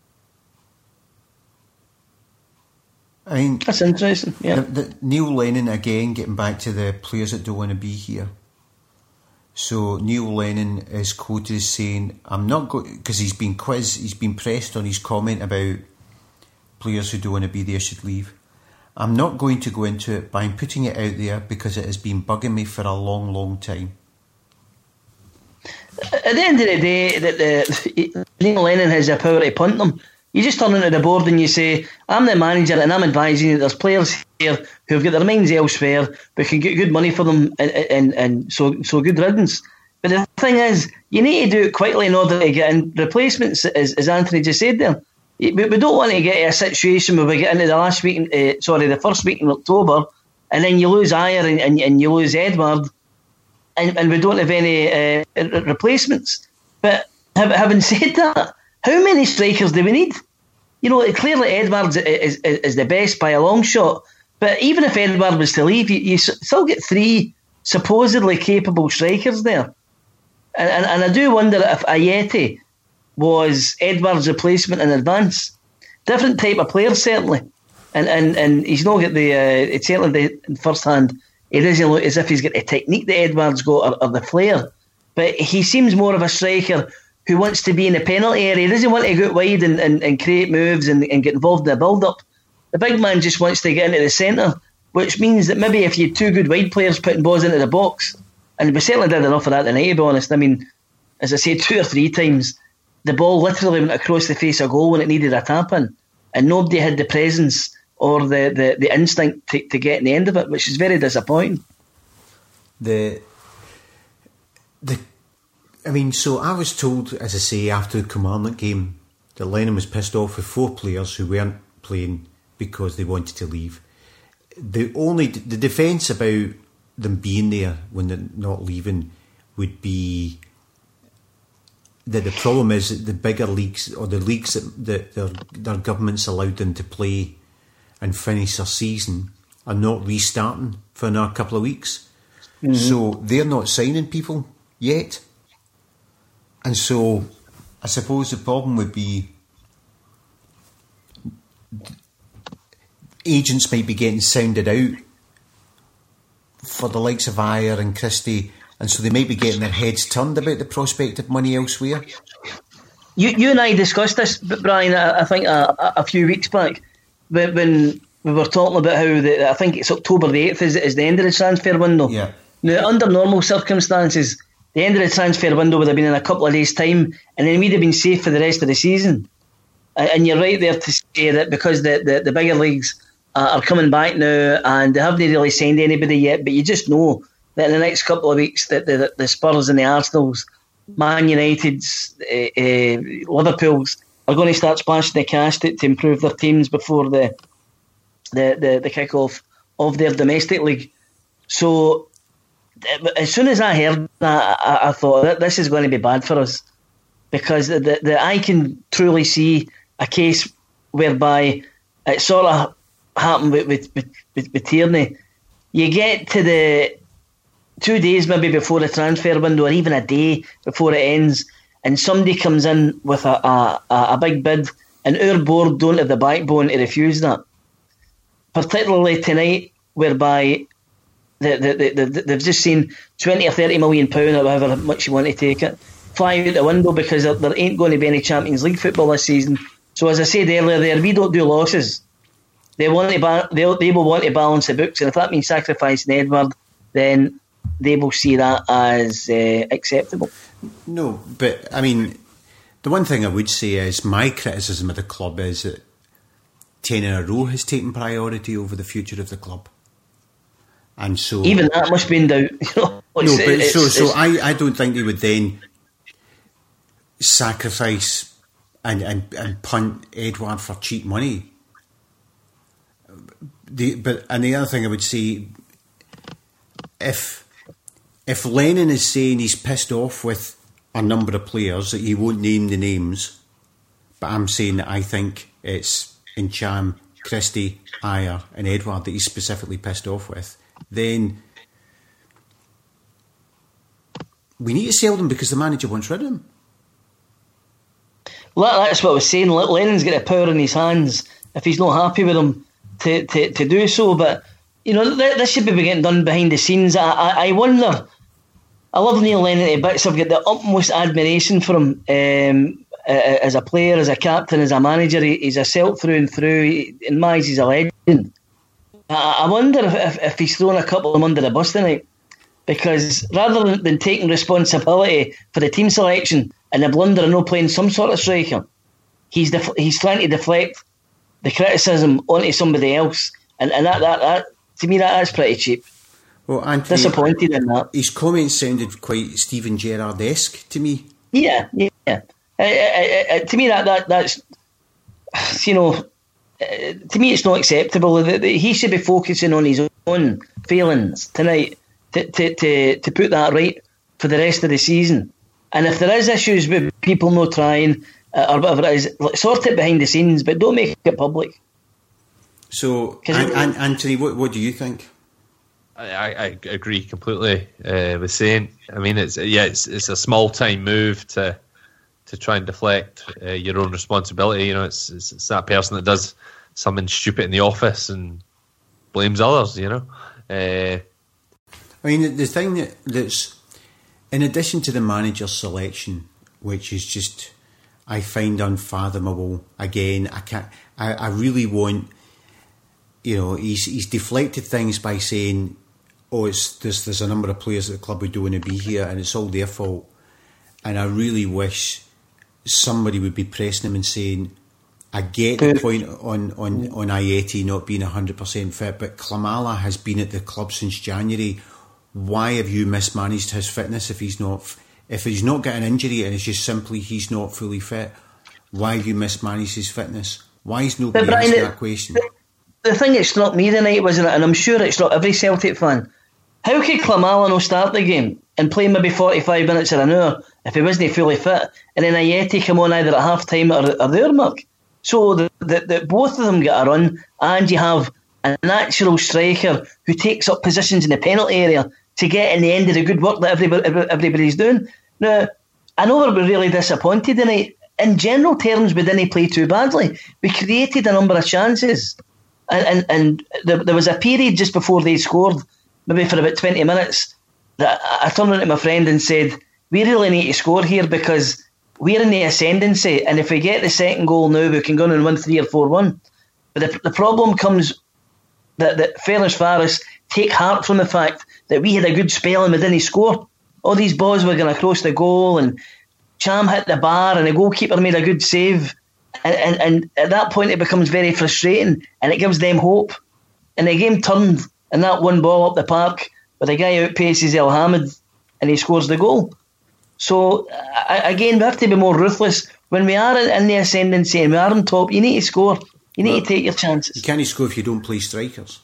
I mean, That's interesting. Yeah. the, the, Neil Lennon, again, getting back to the players that don't want to be here. So Neil Lennon is quoted as saying, "I'm not going," because he's been quizzed, he's been pressed on his comment about players who don't want to be there should leave. "I'm not going to go into it, but I'm putting it out there because it has been bugging me for a long, long time." At the end of the day, that the Neil Lennon has the power to punt them. You just turn into the board and you say, "I'm the manager and I'm advising you. There's players here who've got their minds elsewhere. We can get good money for them, and, and, and so so good riddance." But the thing is, you need to do it quickly in order to get in replacements, as, as Anthony just said there. We, we don't want to get to a situation where we get into the last week, in, uh, sorry, the first week in October, and then you lose Ajer and, and, and you lose Edouard, and, and we don't have any uh, replacements. But having said that, how many strikers do we need? You know, clearly Edouard is, is, is the best by a long shot, but even if Edouard was to leave, you, you still get three supposedly capable strikers there. And, and, and I do wonder if Ajeti was Edouard's replacement in advance. Different type of player, certainly. And and, and he's not got the, uh, it's certainly the, in first hand, he doesn't look as if he's got the technique that Edouard's got, or, or the flair. But he seems more of a striker who wants to be in the penalty area. He doesn't want to go out wide and, and, and create moves and, and get involved in the build-up. The big man just wants to get into the centre, which means that maybe if you had two good wide players putting balls into the box, and we certainly did enough of that tonight, to be honest. I mean, as I say, two or three times, the ball literally went across the face of goal when it needed a tap-in, and nobody had the presence or the, the, the instinct to, to get in the end of it, which is very disappointing. The, the, I mean, so I was told, as I say, after the Kilmarnock game, that Lennon was pissed off with four players who weren't playing because they wanted to leave. The only the defence about them being there when they're not leaving would be that the problem is that the bigger leagues or the leagues that, that their, their governments allowed them to play and finish their season are not restarting for another couple of weeks. Mm-hmm. So they're not signing people yet. And so I suppose the problem would be agents might be getting sounded out for the likes of Ayer and Christie, and so they might be getting their heads turned about the prospect of money elsewhere. You you and I discussed this, Brian, I, I think a, a few weeks back, when, when we were talking about how the, I think it's October the eighth is, is the end of the transfer window. Yeah. Now, under normal circumstances, the end of the transfer window would have been in a couple of days' time, and then we'd have been safe for the rest of the season. And you're right there to say that because the, the, the bigger leagues are coming back now and they haven't really signed anybody yet, but you just know that in the next couple of weeks that the, the Spurs and the Arsenals, Man United's, uh, uh, Liverpool's are going to start splashing the cash to, to improve their teams before the the, the, the kick-off of their domestic league. So as soon as I heard that, I, I thought that this is going to be bad for us, because the, the, the, I can truly see a case whereby it sort of happened with, with, with, with Tierney. You get to the two days maybe before the transfer window, or even a day before it ends, and somebody comes in with a, a, a big bid, and our board don't have the backbone to refuse that. Particularly tonight, whereby the, the, the, the, they've just seen twenty or thirty million pounds, or however much you want to take it, fly out the window because there, there ain't going to be any Champions League football this season. So as I said earlier there, we don't do losses. They want to ba- they they will want to balance the books, and if that means sacrificing Edward, then they will see that as uh, acceptable. No, but I mean, the one thing I would say is my criticism of the club is that ten in a row has taken priority over the future of the club, and so even that must be in doubt. You know, no, but it's, so it's, so I, I don't think they would then sacrifice and, and, and punt Edouard for cheap money. The, but and the other thing I would say, if if Lennon is saying he's pissed off with a number of players, that he won't name the names, but I'm saying that I think it's Incham, Christie, Ayer and Edouard that he's specifically pissed off with, then we need to sell them because the manager wants rid of them. Well, that's what I was saying. Lennon's got the power in his hands if he's not happy with them to, to, to do so. But, you know, this should be getting done behind the scenes. I, I, I wonder, I love Neil Lennon to bits. I've got the utmost admiration for him um, as a player, as a captain, as a manager. He, he's a Celt through and through. He, in my eyes, he's a legend. I, I wonder if, if, if he's thrown a couple of them under the bus tonight. Because rather than, than taking responsibility for the team selection and the blunder of not playing some sort of striker, he's def- he's trying to deflect the criticism onto somebody else, and, and that, that that to me that, that's pretty cheap. Well, Anthony, disappointed in that. His comments sounded quite Steven Gerrard-esque to me. Yeah, yeah. Uh, uh, uh, to me, that that that's you know, uh, to me it's not acceptable. He should be focusing on his own feelings tonight to to to, to put that right for the rest of the season. And if there is issues with people not trying uh, or whatever it is, sort it behind the scenes, but don't make it public. So, and, and Anthony, what what do you think? I, I agree completely uh, with saying. I mean, it's yeah, it's it's a small time move to to try and deflect uh, your own responsibility. You know, it's, it's it's that person that does something stupid in the office and blames others. You know, uh, I mean, the thing that, that's in addition to the manager's selection, which is just I find unfathomable. Again, I can't. I, I really want. you know, he's he's deflected things by saying, "Oh, it's there's there's a number of players at the club who don't want to be here, and it's all their fault." And I really wish somebody would be pressing him and saying, "I get the point on on on Ajeti not being a hundred percent fit, but Klimala has been at the club since January. Why have you mismanaged his fitness if he's not if he's not got an injury and it's just simply he's not fully fit? Why have you mismanaged his fitness? Why is nobody Brian, asking it, that question?" The, the thing that struck me tonight was, and I'm sure it struck every Celtic fan, how could Klimala not start the game and play maybe forty-five minutes or an hour if he wasn't fully fit, and then Ajeti come on either at half time or, or the hour mark? So that the, the, both of them get a run, and you have a natural striker who takes up positions in the penalty area to get in the end of the good work that everybody, everybody's doing. Now, I know we were really disappointed tonight. In general terms, we didn't play too badly. We created a number of chances. And and, and there, there was a period just before they scored, maybe for about twenty minutes, that I turned to my friend and said, we really need to score here because we're in the ascendancy, and if we get the second goal now, we can go on and win three or four one. But the, the problem comes that, that Ferencváros Faris take heart from the fact that we had a good spell and we didn't score. All these balls were going across the goal, and Cham hit the bar, and the goalkeeper made a good save. And, and, and at that point, it becomes very frustrating, and it gives them hope. And the game turned, and that one ball up the park, where the guy outpaces El Hamid, and he scores the goal. So, again, we have to be more ruthless. When we are in the ascendancy and we are on top, you need to score. You need well, to take your chances. You can't score if you don't play strikers.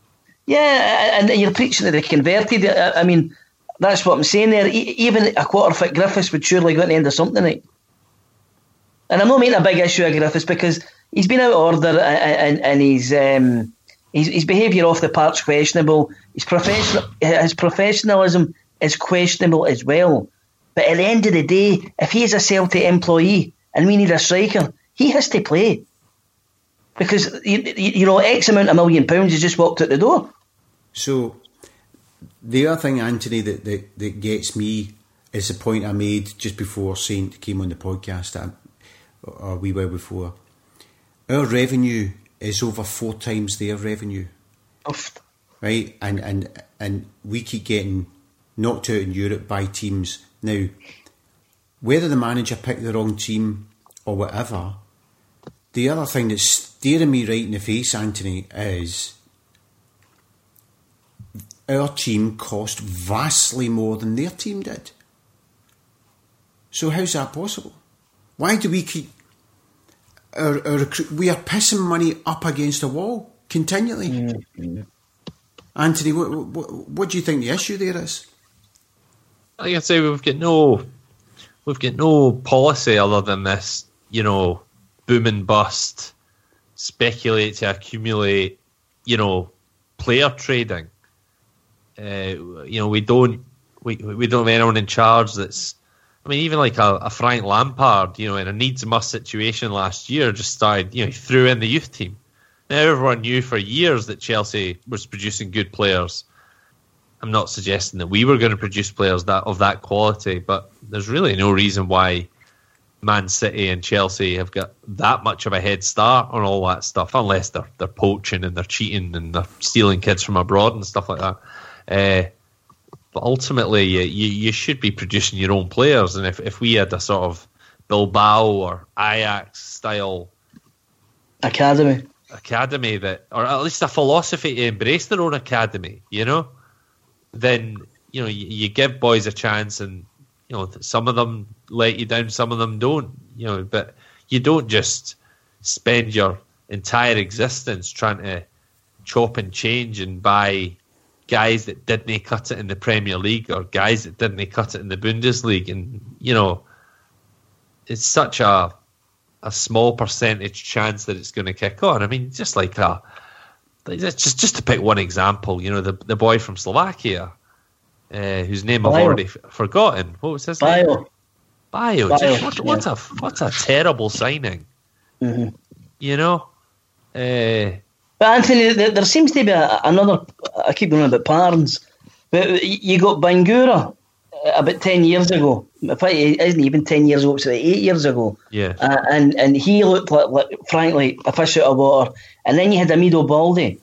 Yeah, and you're preaching to the converted. I mean, that's what I'm saying there. Even a quarter-fit Griffiths would surely go at the end of something tonight. And I'm not making a big issue of Griffiths because he's been out of order, and, and he's, um, his, his behaviour off the park's questionable. His, professional, his professionalism is questionable as well. But at the end of the day, if he's a Celtic employee and we need a striker, he has to play. Because, you, you know, X amount of million pounds has just walked out the door. So, the other thing, Anthony, that, that, that gets me is the point I made just before Saint came on the podcast, or a wee while before. Our revenue is over four times their revenue. Oof. Right? And, and, and we keep getting knocked out in Europe by teams. Now, whether the manager picked the wrong team or whatever, the other thing that's staring me right in the face, Anthony, is our team cost vastly more than their team did. So how's that possible? Why do we keep our, our we are pissing money up against a wall continually? Mm-hmm. Anthony, what, what what do you think the issue there is? Like I say, we've got no we've got no policy other than this, you know, boom and bust, speculate to accumulate, you know, player trading. Uh, you know, we don't we we don't have anyone in charge that's. I mean, even like a, a Frank Lampard, you know, in a needs-must situation last year, just started, you know, he threw in the youth team. Now, everyone knew for years that Chelsea was producing good players. I'm not suggesting that we were going to produce players that of that quality, but there's really no reason why Man City and Chelsea have got that much of a head start on all that stuff, unless they're they're poaching and they're cheating and they're stealing kids from abroad and stuff like that. Uh, But ultimately, you, you should be producing your own players. And if, if we had a sort of Bilbao or Ajax style academy, academy that, or at least a philosophy to embrace their own academy, you know, then you know you, you give boys a chance, and you know some of them let you down, some of them don't, you know. But you don't just spend your entire existence trying to chop and change and buy guys that didn't cut it in the Premier League or guys that didn't cut it in the Bundesliga, and you know it's such a a small percentage chance that it's going to kick on. I mean, just like a just just to pick one example, you know, the the boy from Slovakia, uh, whose name Bio. I've already f- forgotten. What was his Bio. name? Bio. Bio. Just, what, what's a what's a terrible signing? Mm-hmm. You know. Uh, But Anthony, there seems to be a, another. I keep going on about patterns, but you got Bangura about ten years ago. In fact, it isn't even ten years ago; it's about eight years ago. Yeah, uh, and and he looked like, like, frankly, a fish out of water. And then you had Amido Baldi,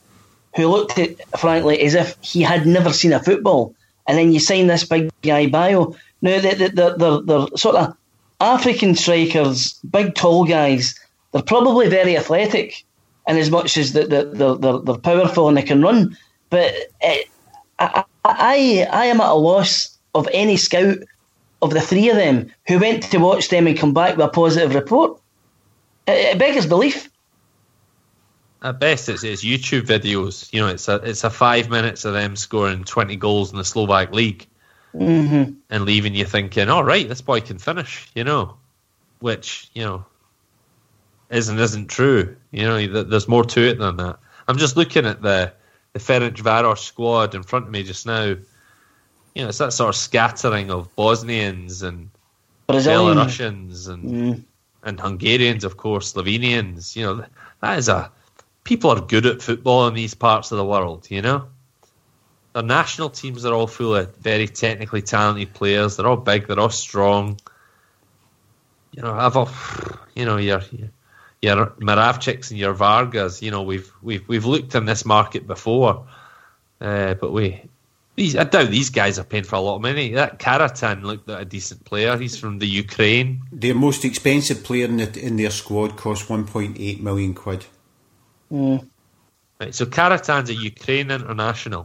who looked at, frankly, as if he had never seen a football. And then you sign this big guy Bayo. Now, they're, they're, they're, they're sort of African strikers, big tall guys. They're probably very athletic, in as much as they're, they're, they're, they're powerful and they can run. But it, I, I, I am at a loss of any scout of the three of them who went to watch them and come back with a positive report. It, it beggars belief. At best, it's, it's YouTube videos. You know, it's a it's a five minutes of them scoring twenty goals in the Slovak league, mm-hmm. and leaving you thinking, "All right, this boy can finish." You know, which you know isn't isn't true. You know, there's more to it than that. I'm just looking at the the Ferencvaros squad in front of me just now. You know, it's that sort of scattering of Bosnians and Brazilian. Belarusians and mm. and Hungarians, of course, Slovenians. You know, that is a people are good at football in these parts of the world, you know? Their national teams are all full of very technically talented players. They're all big, they're all strong. You know, I've all, you know, your your Moravčiks and your Vargas, you know, we've we've we've looked in this market before. Uh, but we these I doubt these guys are paying for a lot of money. That Karatan looked like a decent player. He's from the Ukraine. Their most expensive player in, the, in their squad cost one point eight million quid. Mm. Right, so Karatan's a Ukraine international.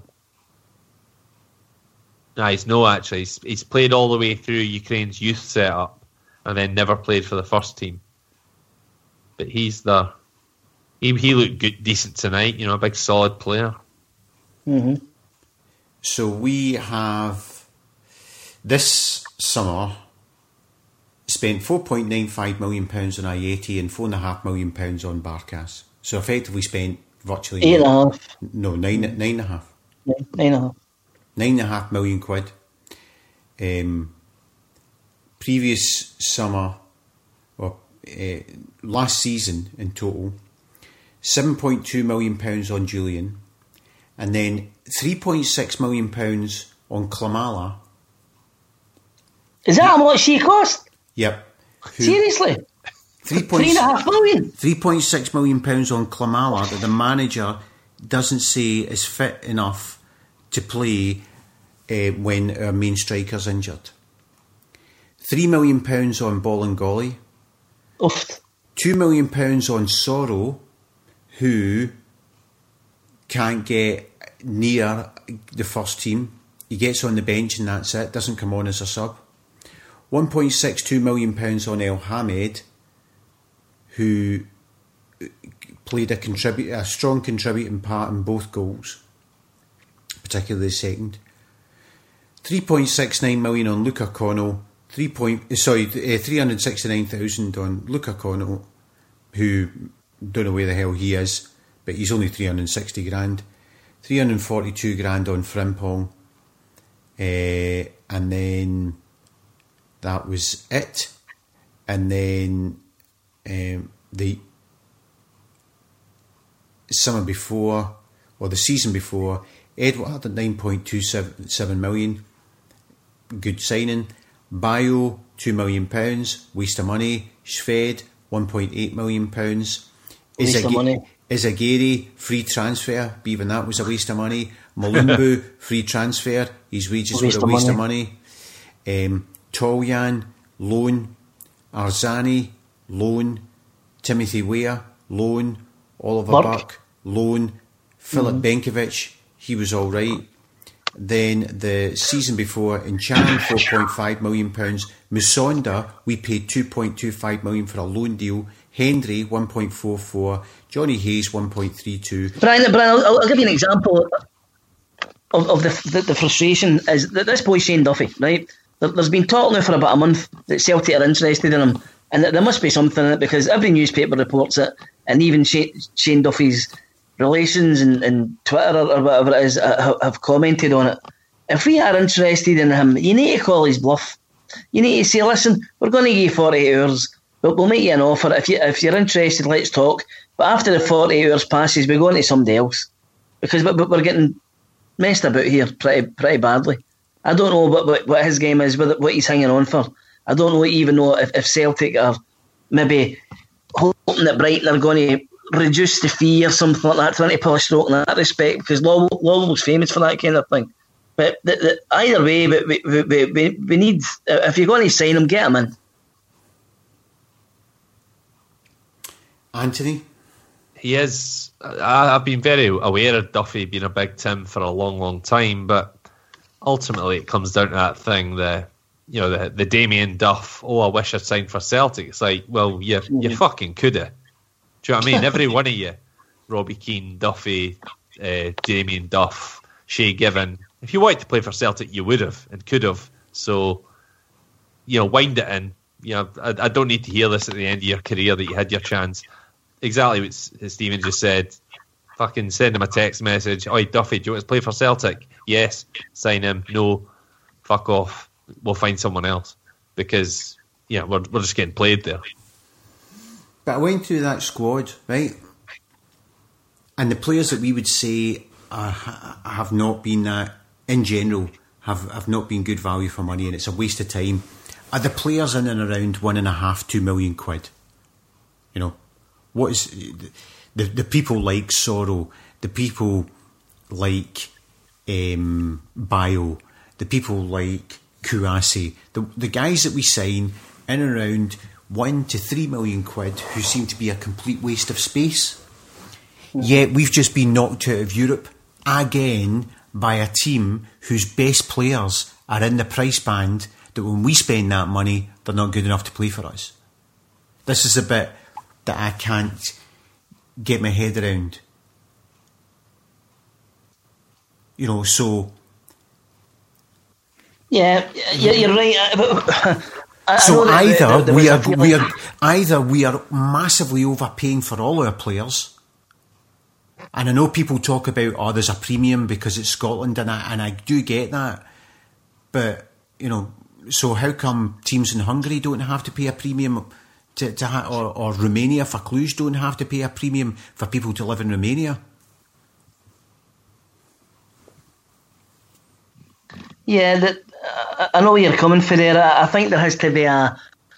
No, he's no actually. He's, he's played all the way through Ukraine's youth setup and then never played for the first team. But he's the he he looked good, decent tonight. You know, a big solid player. Mm-hmm. So we have this summer spent four point nine five million pounds on Ayeti and four and a half million pounds on Barkas. So effectively spent virtually eight and a half. No, nine nine and a half. Nine, nine and a half. Nine and a half million quid. Um, previous summer, or uh, last season in total, seven point two million pounds on Julian, and then three point six million pounds on Klimala. Is that how much she cost? Yep. Who, Seriously? Three, Three and a half million? three point six million pounds on Klimala that the manager doesn't say is fit enough to play uh, when our main striker's injured. three million pounds on Bolingoli. Oof. two million pounds on Sorrow, who can't get near the first team. He gets on the bench and that's it, doesn't come on as a sub. one point six two million pounds on El Hamed, who played a contribute a strong contributing part in both goals, particularly the second. three point six nine million on Luca Connell, three point sorry uh, three hundred sixty nine thousand on Luca Connell, who don't know where the hell he is, but he's only three hundred sixty grand. three hundred forty two grand on Frimpong, uh, and then that was it. And then um, the summer before, or the season before, Edward at nine point two seven million, good signing. Bayo, two million pounds, waste of money. Shved, one point eight million pounds. Waste Izag- of money. Izagiri, free transfer, but even that was a waste of money. Malumbu, free transfer, his wages waste were a waste of of money. Um, Tolyan, loan. Arzani, loan. Timothy Weah, loan. Oliver Burke. Buck, loan. Philip mm-hmm. Benkovic, he was all right. Then the season before, in Chan, four point five million pounds. Musonda, we paid two point two five million pounds for a loan deal. Hendry, one point four four. Johnny Hayes, one point three two. Brian, Brian I'll, I'll give you an example of, of the, the the frustration. Is that this boy Shane Duffy, right? There, there's been talk now for about a month that Celtic are interested in him, and that there must be something in it because every newspaper reports it, and even Shane, Shane Duffy's relations and, and Twitter or, or whatever it is uh, have commented on it. If we are interested in him, you need to call his bluff. You need to say, listen, we're going to give you forty-eight hours. We'll, we'll make you an offer. If, you, if you're interested, let's talk. But after the forty-eight hours passes, we go on to somebody else. Because we're getting messed about here pretty pretty badly. I don't know what, what, what his game is, what he's hanging on for. I don't know even know if, if Celtic are maybe hoping that Brighton are going to reduce the fee or something like that, trying to pull a stroke in that respect, because Lowell was famous for that kind of thing. But the, the, either way, but we, we, we, we need, if you're going to sign him, get him in. Anthony? He is. I, I've been very aware of Duffy being a big Tim for a long, long time, but ultimately it comes down to that thing, the you know, the, the Damien Duff, oh, I wish I'd signed for Celtic. It's like, well, you, you fucking coulda. Do you know what I mean? Every one of you, Robbie Keane, Duffy, uh, Damien Duff, Shay Given, if you wanted to play for Celtic, you would have and could have. So, you know, wind it in. You know, I, I don't need to hear this at the end of your career that you had your chance. Exactly what Stephen just said. Fucking send him a text message. Oi, Duffy, do you want to play for Celtic? Yes. Sign him. No. Fuck off. We'll find someone else. Because, yeah, we're, we're just getting played there. But I went through that squad, right? And the players that we would say are, have not been that, in general, have, have not been good value for money, and it's a waste of time, are the players in and around one and a half, two million quid. You know, what is the the people like Sorrow, the people like um, Bio, the people like Kouassi, the the guys that we sign in and around one to three million quid, who seem to be a complete waste of space. Yet we've just been knocked out of Europe again by a team whose best players are in the price band that when we spend that money, they're not good enough to play for us. This is a bit that I can't get my head around. You know, so... Yeah, you're right. I, so I either the, the, the we are we are either we are massively overpaying for all our players, and I know people talk about, oh, there's a premium because it's Scotland, and I and I do get that, but you know, so how come teams in Hungary don't have to pay a premium to, to ha- or or Romania for Cluj don't have to pay a premium for people to live in Romania? Yeah, that. I know where you're coming from there. I think there has to be a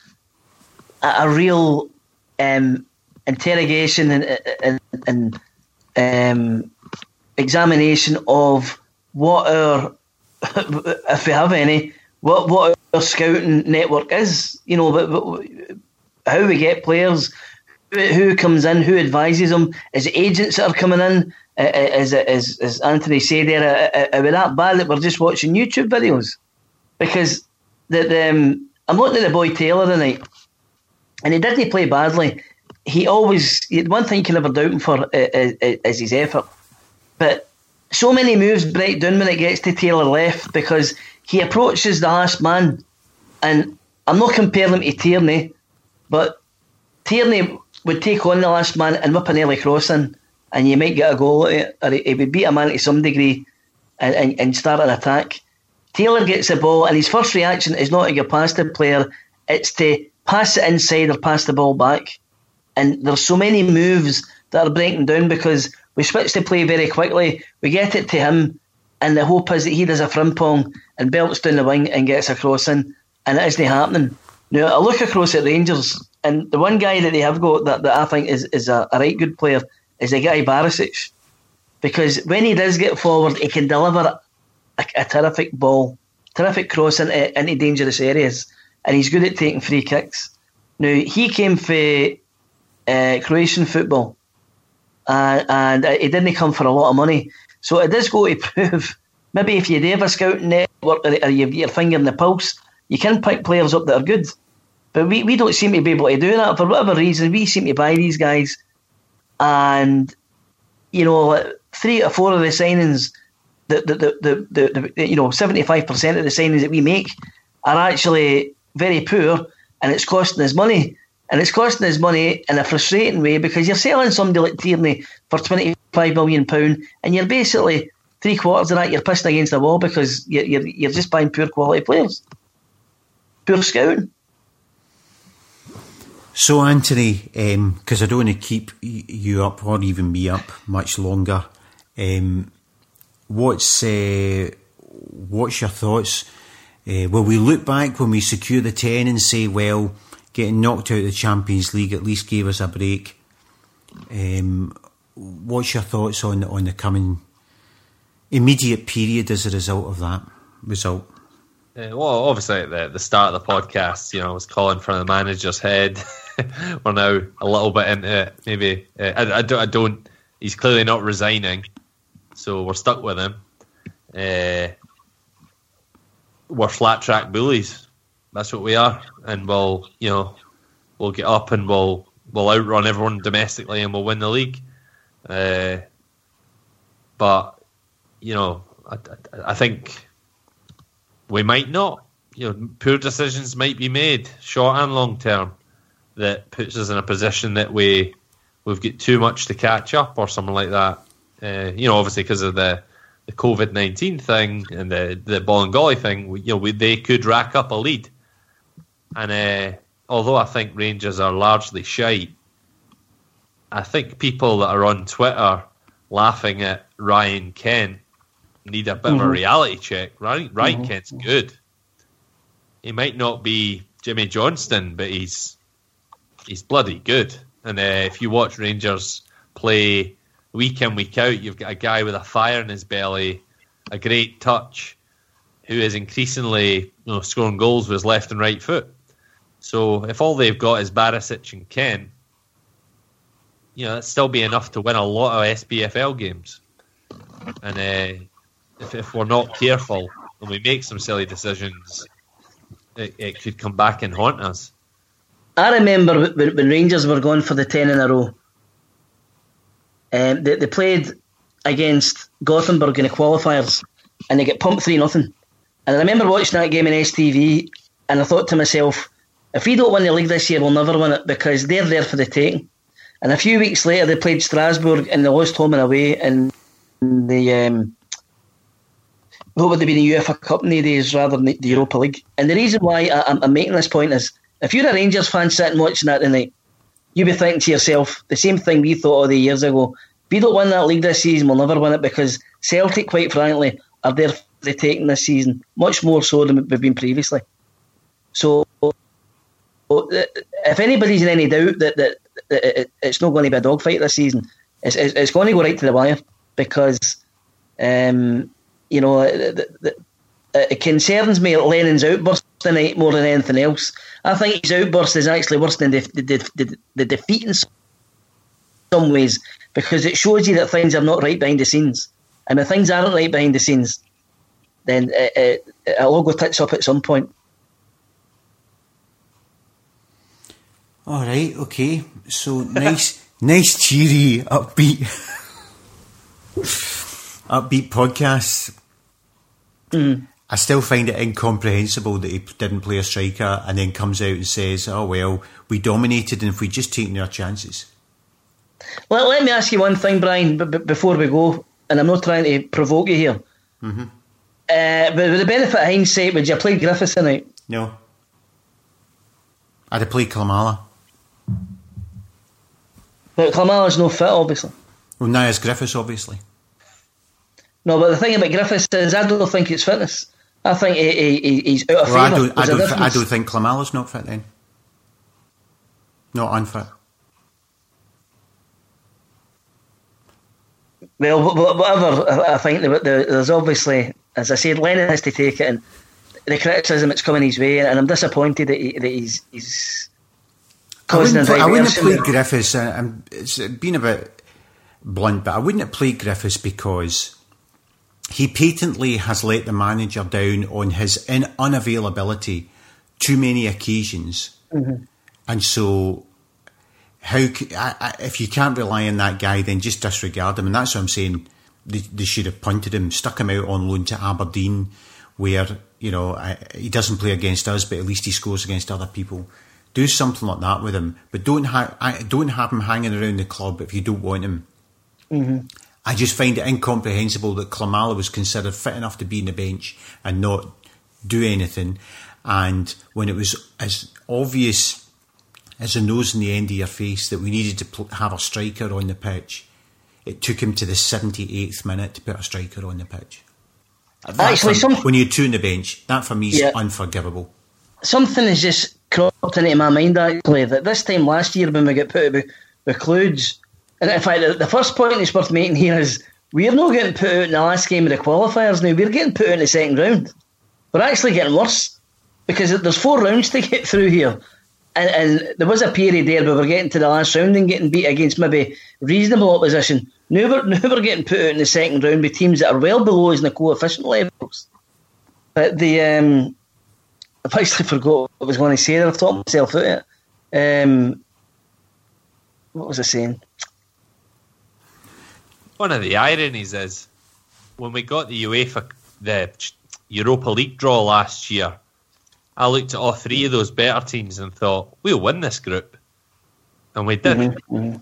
a, a real um, interrogation and, and, and um, examination of what our, if we have any, what what our scouting network is. You know, but, but how we get players, who comes in, who advises them. Is it agents that are coming in? Is it, as, as Anthony said there, are we that bad that we're just watching YouTube videos? Because the, the um, I'm looking at the boy Taylor tonight, and he didn't play badly. He always, one thing you can never doubt him for is, is his effort. But so many moves break down when it gets to Taylor left, because he approaches the last man. And I'm not comparing him to Tierney, but Tierney would take on the last man and whip an early cross in, and you might get a goal at it, or he would beat a man to some degree and, and, and start an attack. Taylor gets the ball, and his first reaction is not to go past the player, it's to pass it inside or pass the ball back. And there's so many moves that are breaking down because we switch the play very quickly, we get it to him, and the hope is that he does a frimpong and belts down the wing and gets a cross in, and it isn't happening. Now, I look across at Rangers, and the one guy that they have got that, that I think is, is a, a right good player is the guy Barisic. Because when he does get forward, he can deliver A, a terrific ball, terrific cross into, into dangerous areas, and he's good at taking free kicks. Now, he came for uh, Croatian football, uh, and he didn't come for a lot of money. So it does go to prove, maybe if you do have a scouting network or, or you've got your finger in the pulse, you can pick players up that are good. But we, we don't seem to be able to do that. For whatever reason, we seem to buy these guys, and, you know, three or four of the signings, The, the, the, the, the, you know, seventy-five percent of the signings that we make are actually very poor, and it's costing us money. And it's costing us money in a frustrating way, because you're selling somebody like Tierney for twenty-five million pounds, and you're basically three quarters of that you're pissing against the wall because you're, you're, you're just buying poor quality players. Poor scouting. So, Anthony, because um, I don't want to keep you up or even me up much longer, um, What's uh, what's your thoughts? Uh, will we look back when we secure the ten and say, well, getting knocked out of the Champions League at least gave us a break? Um, what's your thoughts on on the coming immediate period as a result of that result? Uh, well, obviously at the, the start of the podcast, you know, I was calling for the manager's head. We're now a little bit into it. Maybe uh, I, I, don't, I don't. He's clearly not resigning, so we're stuck with him. Uh, we're flat track bullies. That's what we are, and we'll, you know, we'll get up and we'll we'll outrun everyone domestically and we'll win the league. Uh, but you know, I, I, I think. We might not. You know, poor decisions might be made, short and long term, that puts us in a position that we we've got too much to catch up or something like that. Uh, you know, obviously because of the, the COVID nineteen thing and the the Bolingoli thing, we, you know, we, they could rack up a lead. And uh, although I think Rangers are largely shite, I think people that are on Twitter laughing at Ryan Kent need a bit mm-hmm. of a reality check. Ryan, Ryan mm-hmm. Kent's good. He might not be Jimmy Johnston, but he's he's bloody good. And uh, if you watch Rangers play week in, week out, you've got a guy with a fire in his belly, a great touch, who is increasingly, you know, scoring goals with his left and right foot. So if all they've got is Barisic and Kent, you know, that'd still be enough to win a lot of S B F L games. And uh, If, if we're not careful and we make some silly decisions, it, it could come back and haunt us. I remember when, when Rangers were going for the ten in a row. Um, they, they played against Gothenburg in the qualifiers and they get pumped three nothing. And I remember watching that game in S T V and I thought to myself, if we don't win the league this year, we'll never win it because they're there for the taking. And a few weeks later, they played Strasbourg and they lost home and away in the... Um, what would have been the U E F A Cup in the days rather than the Europa League. And the reason why I, I'm making this point is, if you're a Rangers fan sitting watching that tonight, you'll be thinking to yourself, the same thing we thought all the years ago, if we don't win that league this season, we'll never win it because Celtic, quite frankly, are there for the taking this season, much more so than we've been previously. So, if anybody's in any doubt that, that, that it's not going to be a dogfight this season, it's, it's going to go right to the wire because... Um, You know, it concerns me Lennon's outburst tonight more than anything else. I think his outburst is actually worse than the, the, the, the defeat in some ways because it shows you that things are not right behind the scenes. And if things aren't right behind the scenes, then it, it, it'll all go tits up at some point. All right, okay. So nice, nice, cheery, upbeat, upbeat podcast. Mm. I still find it incomprehensible that he didn't play a striker and then comes out and says, "Oh well, we dominated, and if we just taken our chances." Well, let me ask you one thing, Brian, b- b- before we go, and I'm not trying to provoke you here. Mm-hmm. Uh, but with the benefit of hindsight, would you play Griffiths tonight? No. I'd have played Klimala. But Klimala's no fit, obviously. Well, now it's Griffiths, obviously. No, but the thing about Griffiths is I don't think it's fitness. I think he, he, he's out of well, favour. I don't, I, don't th- I don't think Klimala's not fit then. Not unfit. Well, whatever. I think there's obviously, as I said, Lennon has to take it, and the criticism that's coming his way, and I'm disappointed that, he, that he's he's causing I wouldn't, I wouldn't have played there. Griffiths. I'm, it's been a bit blunt, but I wouldn't have played Griffiths because he patently has let the manager down on his in unavailability too many occasions, mm-hmm. and so. How I, I, if you can't rely on that guy, then just disregard him, and that's what I'm saying. They, they should have punted him, stuck him out on loan to Aberdeen, where you know I, he doesn't play against us, but at least he scores against other people. Do something like that with him, but don't ha- I, don't have him hanging around the club if you don't want him. Mm-hmm. I just find it incomprehensible that Klimala was considered fit enough to be in the bench and not do anything, and when it was as obvious as a nose in the end of your face that we needed to pl- have a striker on the pitch, it took him to the seventy-eighth minute to put a striker on the pitch. That Actually, for, some, when you had two on the bench, that for me is yeah. unforgivable. Something has just cropped into my mind actually, that this time last year when we got put with, with Cludes, And in fact, the, the first point it's worth making here is we're not getting put out in the last game of the qualifiers now. We're getting put out in the second round. We're actually getting worse because there's four rounds to get through here. And, and there was a period there where we're getting to the last round and getting beat against maybe reasonable opposition. Now we're, now we're getting put out in the second round with teams that are well below us in the coefficient levels. But the um, I've actually forgot what I was going to say there. I've talked myself out of it. Um, what was I saying? One of the ironies is when we got the UEFA, the Europa League draw last year, I looked at all three of those better teams and thought, we'll win this group. And we did. Mm-hmm, mm-hmm.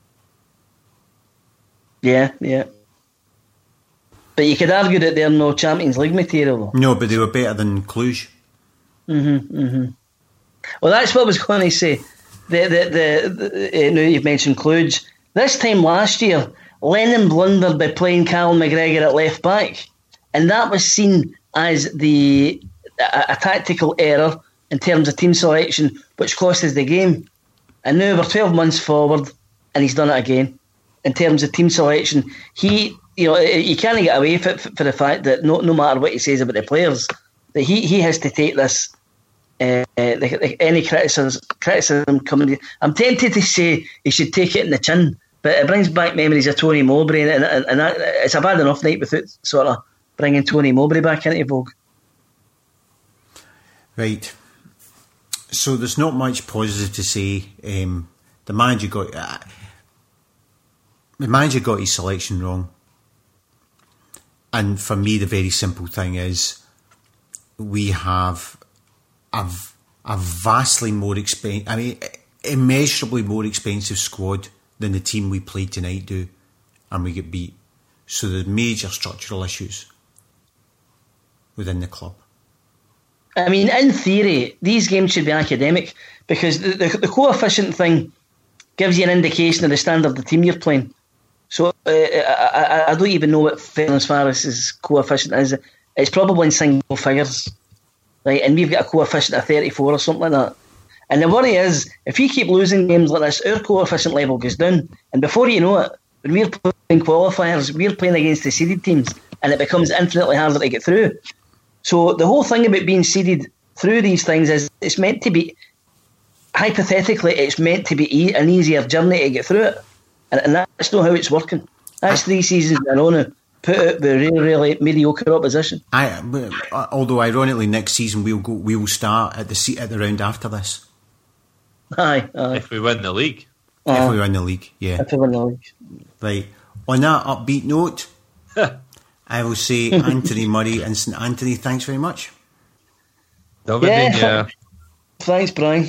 Yeah, yeah. But you could argue that they're no Champions League material, though. No, but they were better than Cluj. Mm-hmm, mm-hmm. Well, that's what I was going to say. The, the, the, the, uh, now you've mentioned Cluj. This time last year, Lennon blundered by playing Callum McGregor at left back. And that was seen as the a, a tactical error in terms of team selection, which cost us the game. And now we're twelve months forward, and he's done it again. In terms of team selection, he, you know, you can't get away for, for the fact that no, no matter what he says about the players, that he, he has to take this. Uh, the, the, any criticism, criticism coming. I'm tempted to say he should take it in the chin, but it brings back memories of Tony Mowbray, and, and, and that, it's a bad enough night without sort of bringing Tony Mowbray back into vogue. Right. So there's not much positive to say. Um, the manager got uh, the manager got his selection wrong, and for me, the very simple thing is we have a, a vastly more expensive, I mean, immeasurably more expensive squad than the team we played tonight do, and we get beat. So there's major structural issues within the club. I mean, in theory, these games should be academic because the, the, the coefficient thing gives you an indication of the standard of the team you're playing. So uh, I, I don't even know what Ferencvaros's coefficient is. It's probably in single figures, right? And we've got a coefficient of thirty-four or something like that. And the worry is, if we keep losing games like this, our coefficient level goes down. And before you know it, when we're playing qualifiers, we're playing against the seeded teams, and it becomes infinitely harder to get through. So the whole thing about being seeded through these things is it's meant to be, hypothetically, it's meant to be e- an easier journey to get through it. And, and that's not how it's working. That's three seasons in a row now, put out with really, really mediocre opposition. I, although ironically, next season we'll go, we will start at the seat at the round after this. Aye, aye. If we win the league. Uh, if we win the league, yeah. If we win the league. Right. On that upbeat note, I will say Anthony Murray and St Anthony, thanks very much. Yeah, yeah. Thanks, Brian.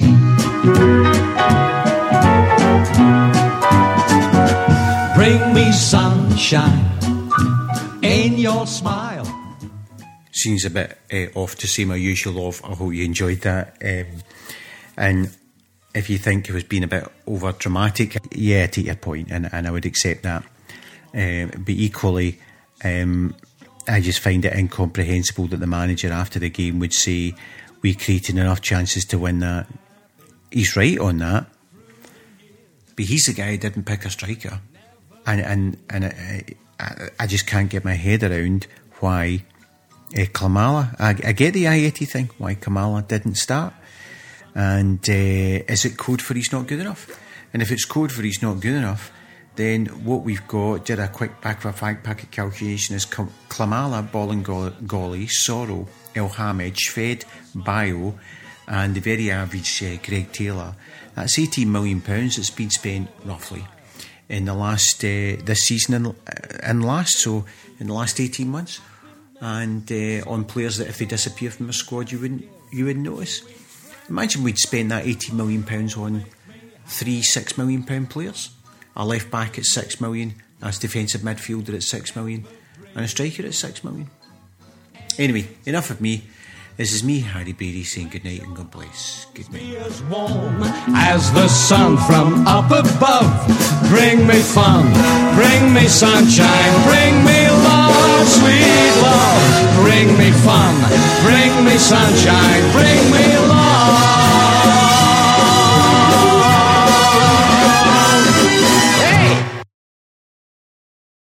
Bring me sunshine in your smile. Seems a bit uh, off to say my usual of. I hope you enjoyed that. Um, and if you think it was being a bit over dramatic, yeah, take your point, and, and I would accept that. Um, but equally, um, I just find it incomprehensible that the manager after the game would say we created enough chances to win that. He's right on that, but he's the guy who didn't pick a striker, and and and I, I, I just can't get my head around why uh, Klimala. I, I get the I eighty thing, why Klimala didn't start, and uh, is it code for he's not good enough? And if it's code for he's not good enough, then what we've got, did a quick back of a five packet calculation, is Klimala, Bolingoli, Sorrow, Elhamed, Shved, Bio, and the very average uh, Greg Taylor. That's eighteen million pounds that's been spent roughly in the last uh, this season and, and last, so in the last eighteen months, and uh, on players that if they disappear from the squad you wouldn't you wouldn't notice. Imagine we'd spend that eighteen million pounds on three six million pound players. A left back at six million, a defensive midfielder at six million, and a striker at six million. Anyway, enough of me. This is me, Harry Bailey, saying good night and God bless. Good night. As warm as the sun from up above. Bring me fun, bring me sunshine, bring me love, sweet love. Bring me fun, bring me sunshine, bring me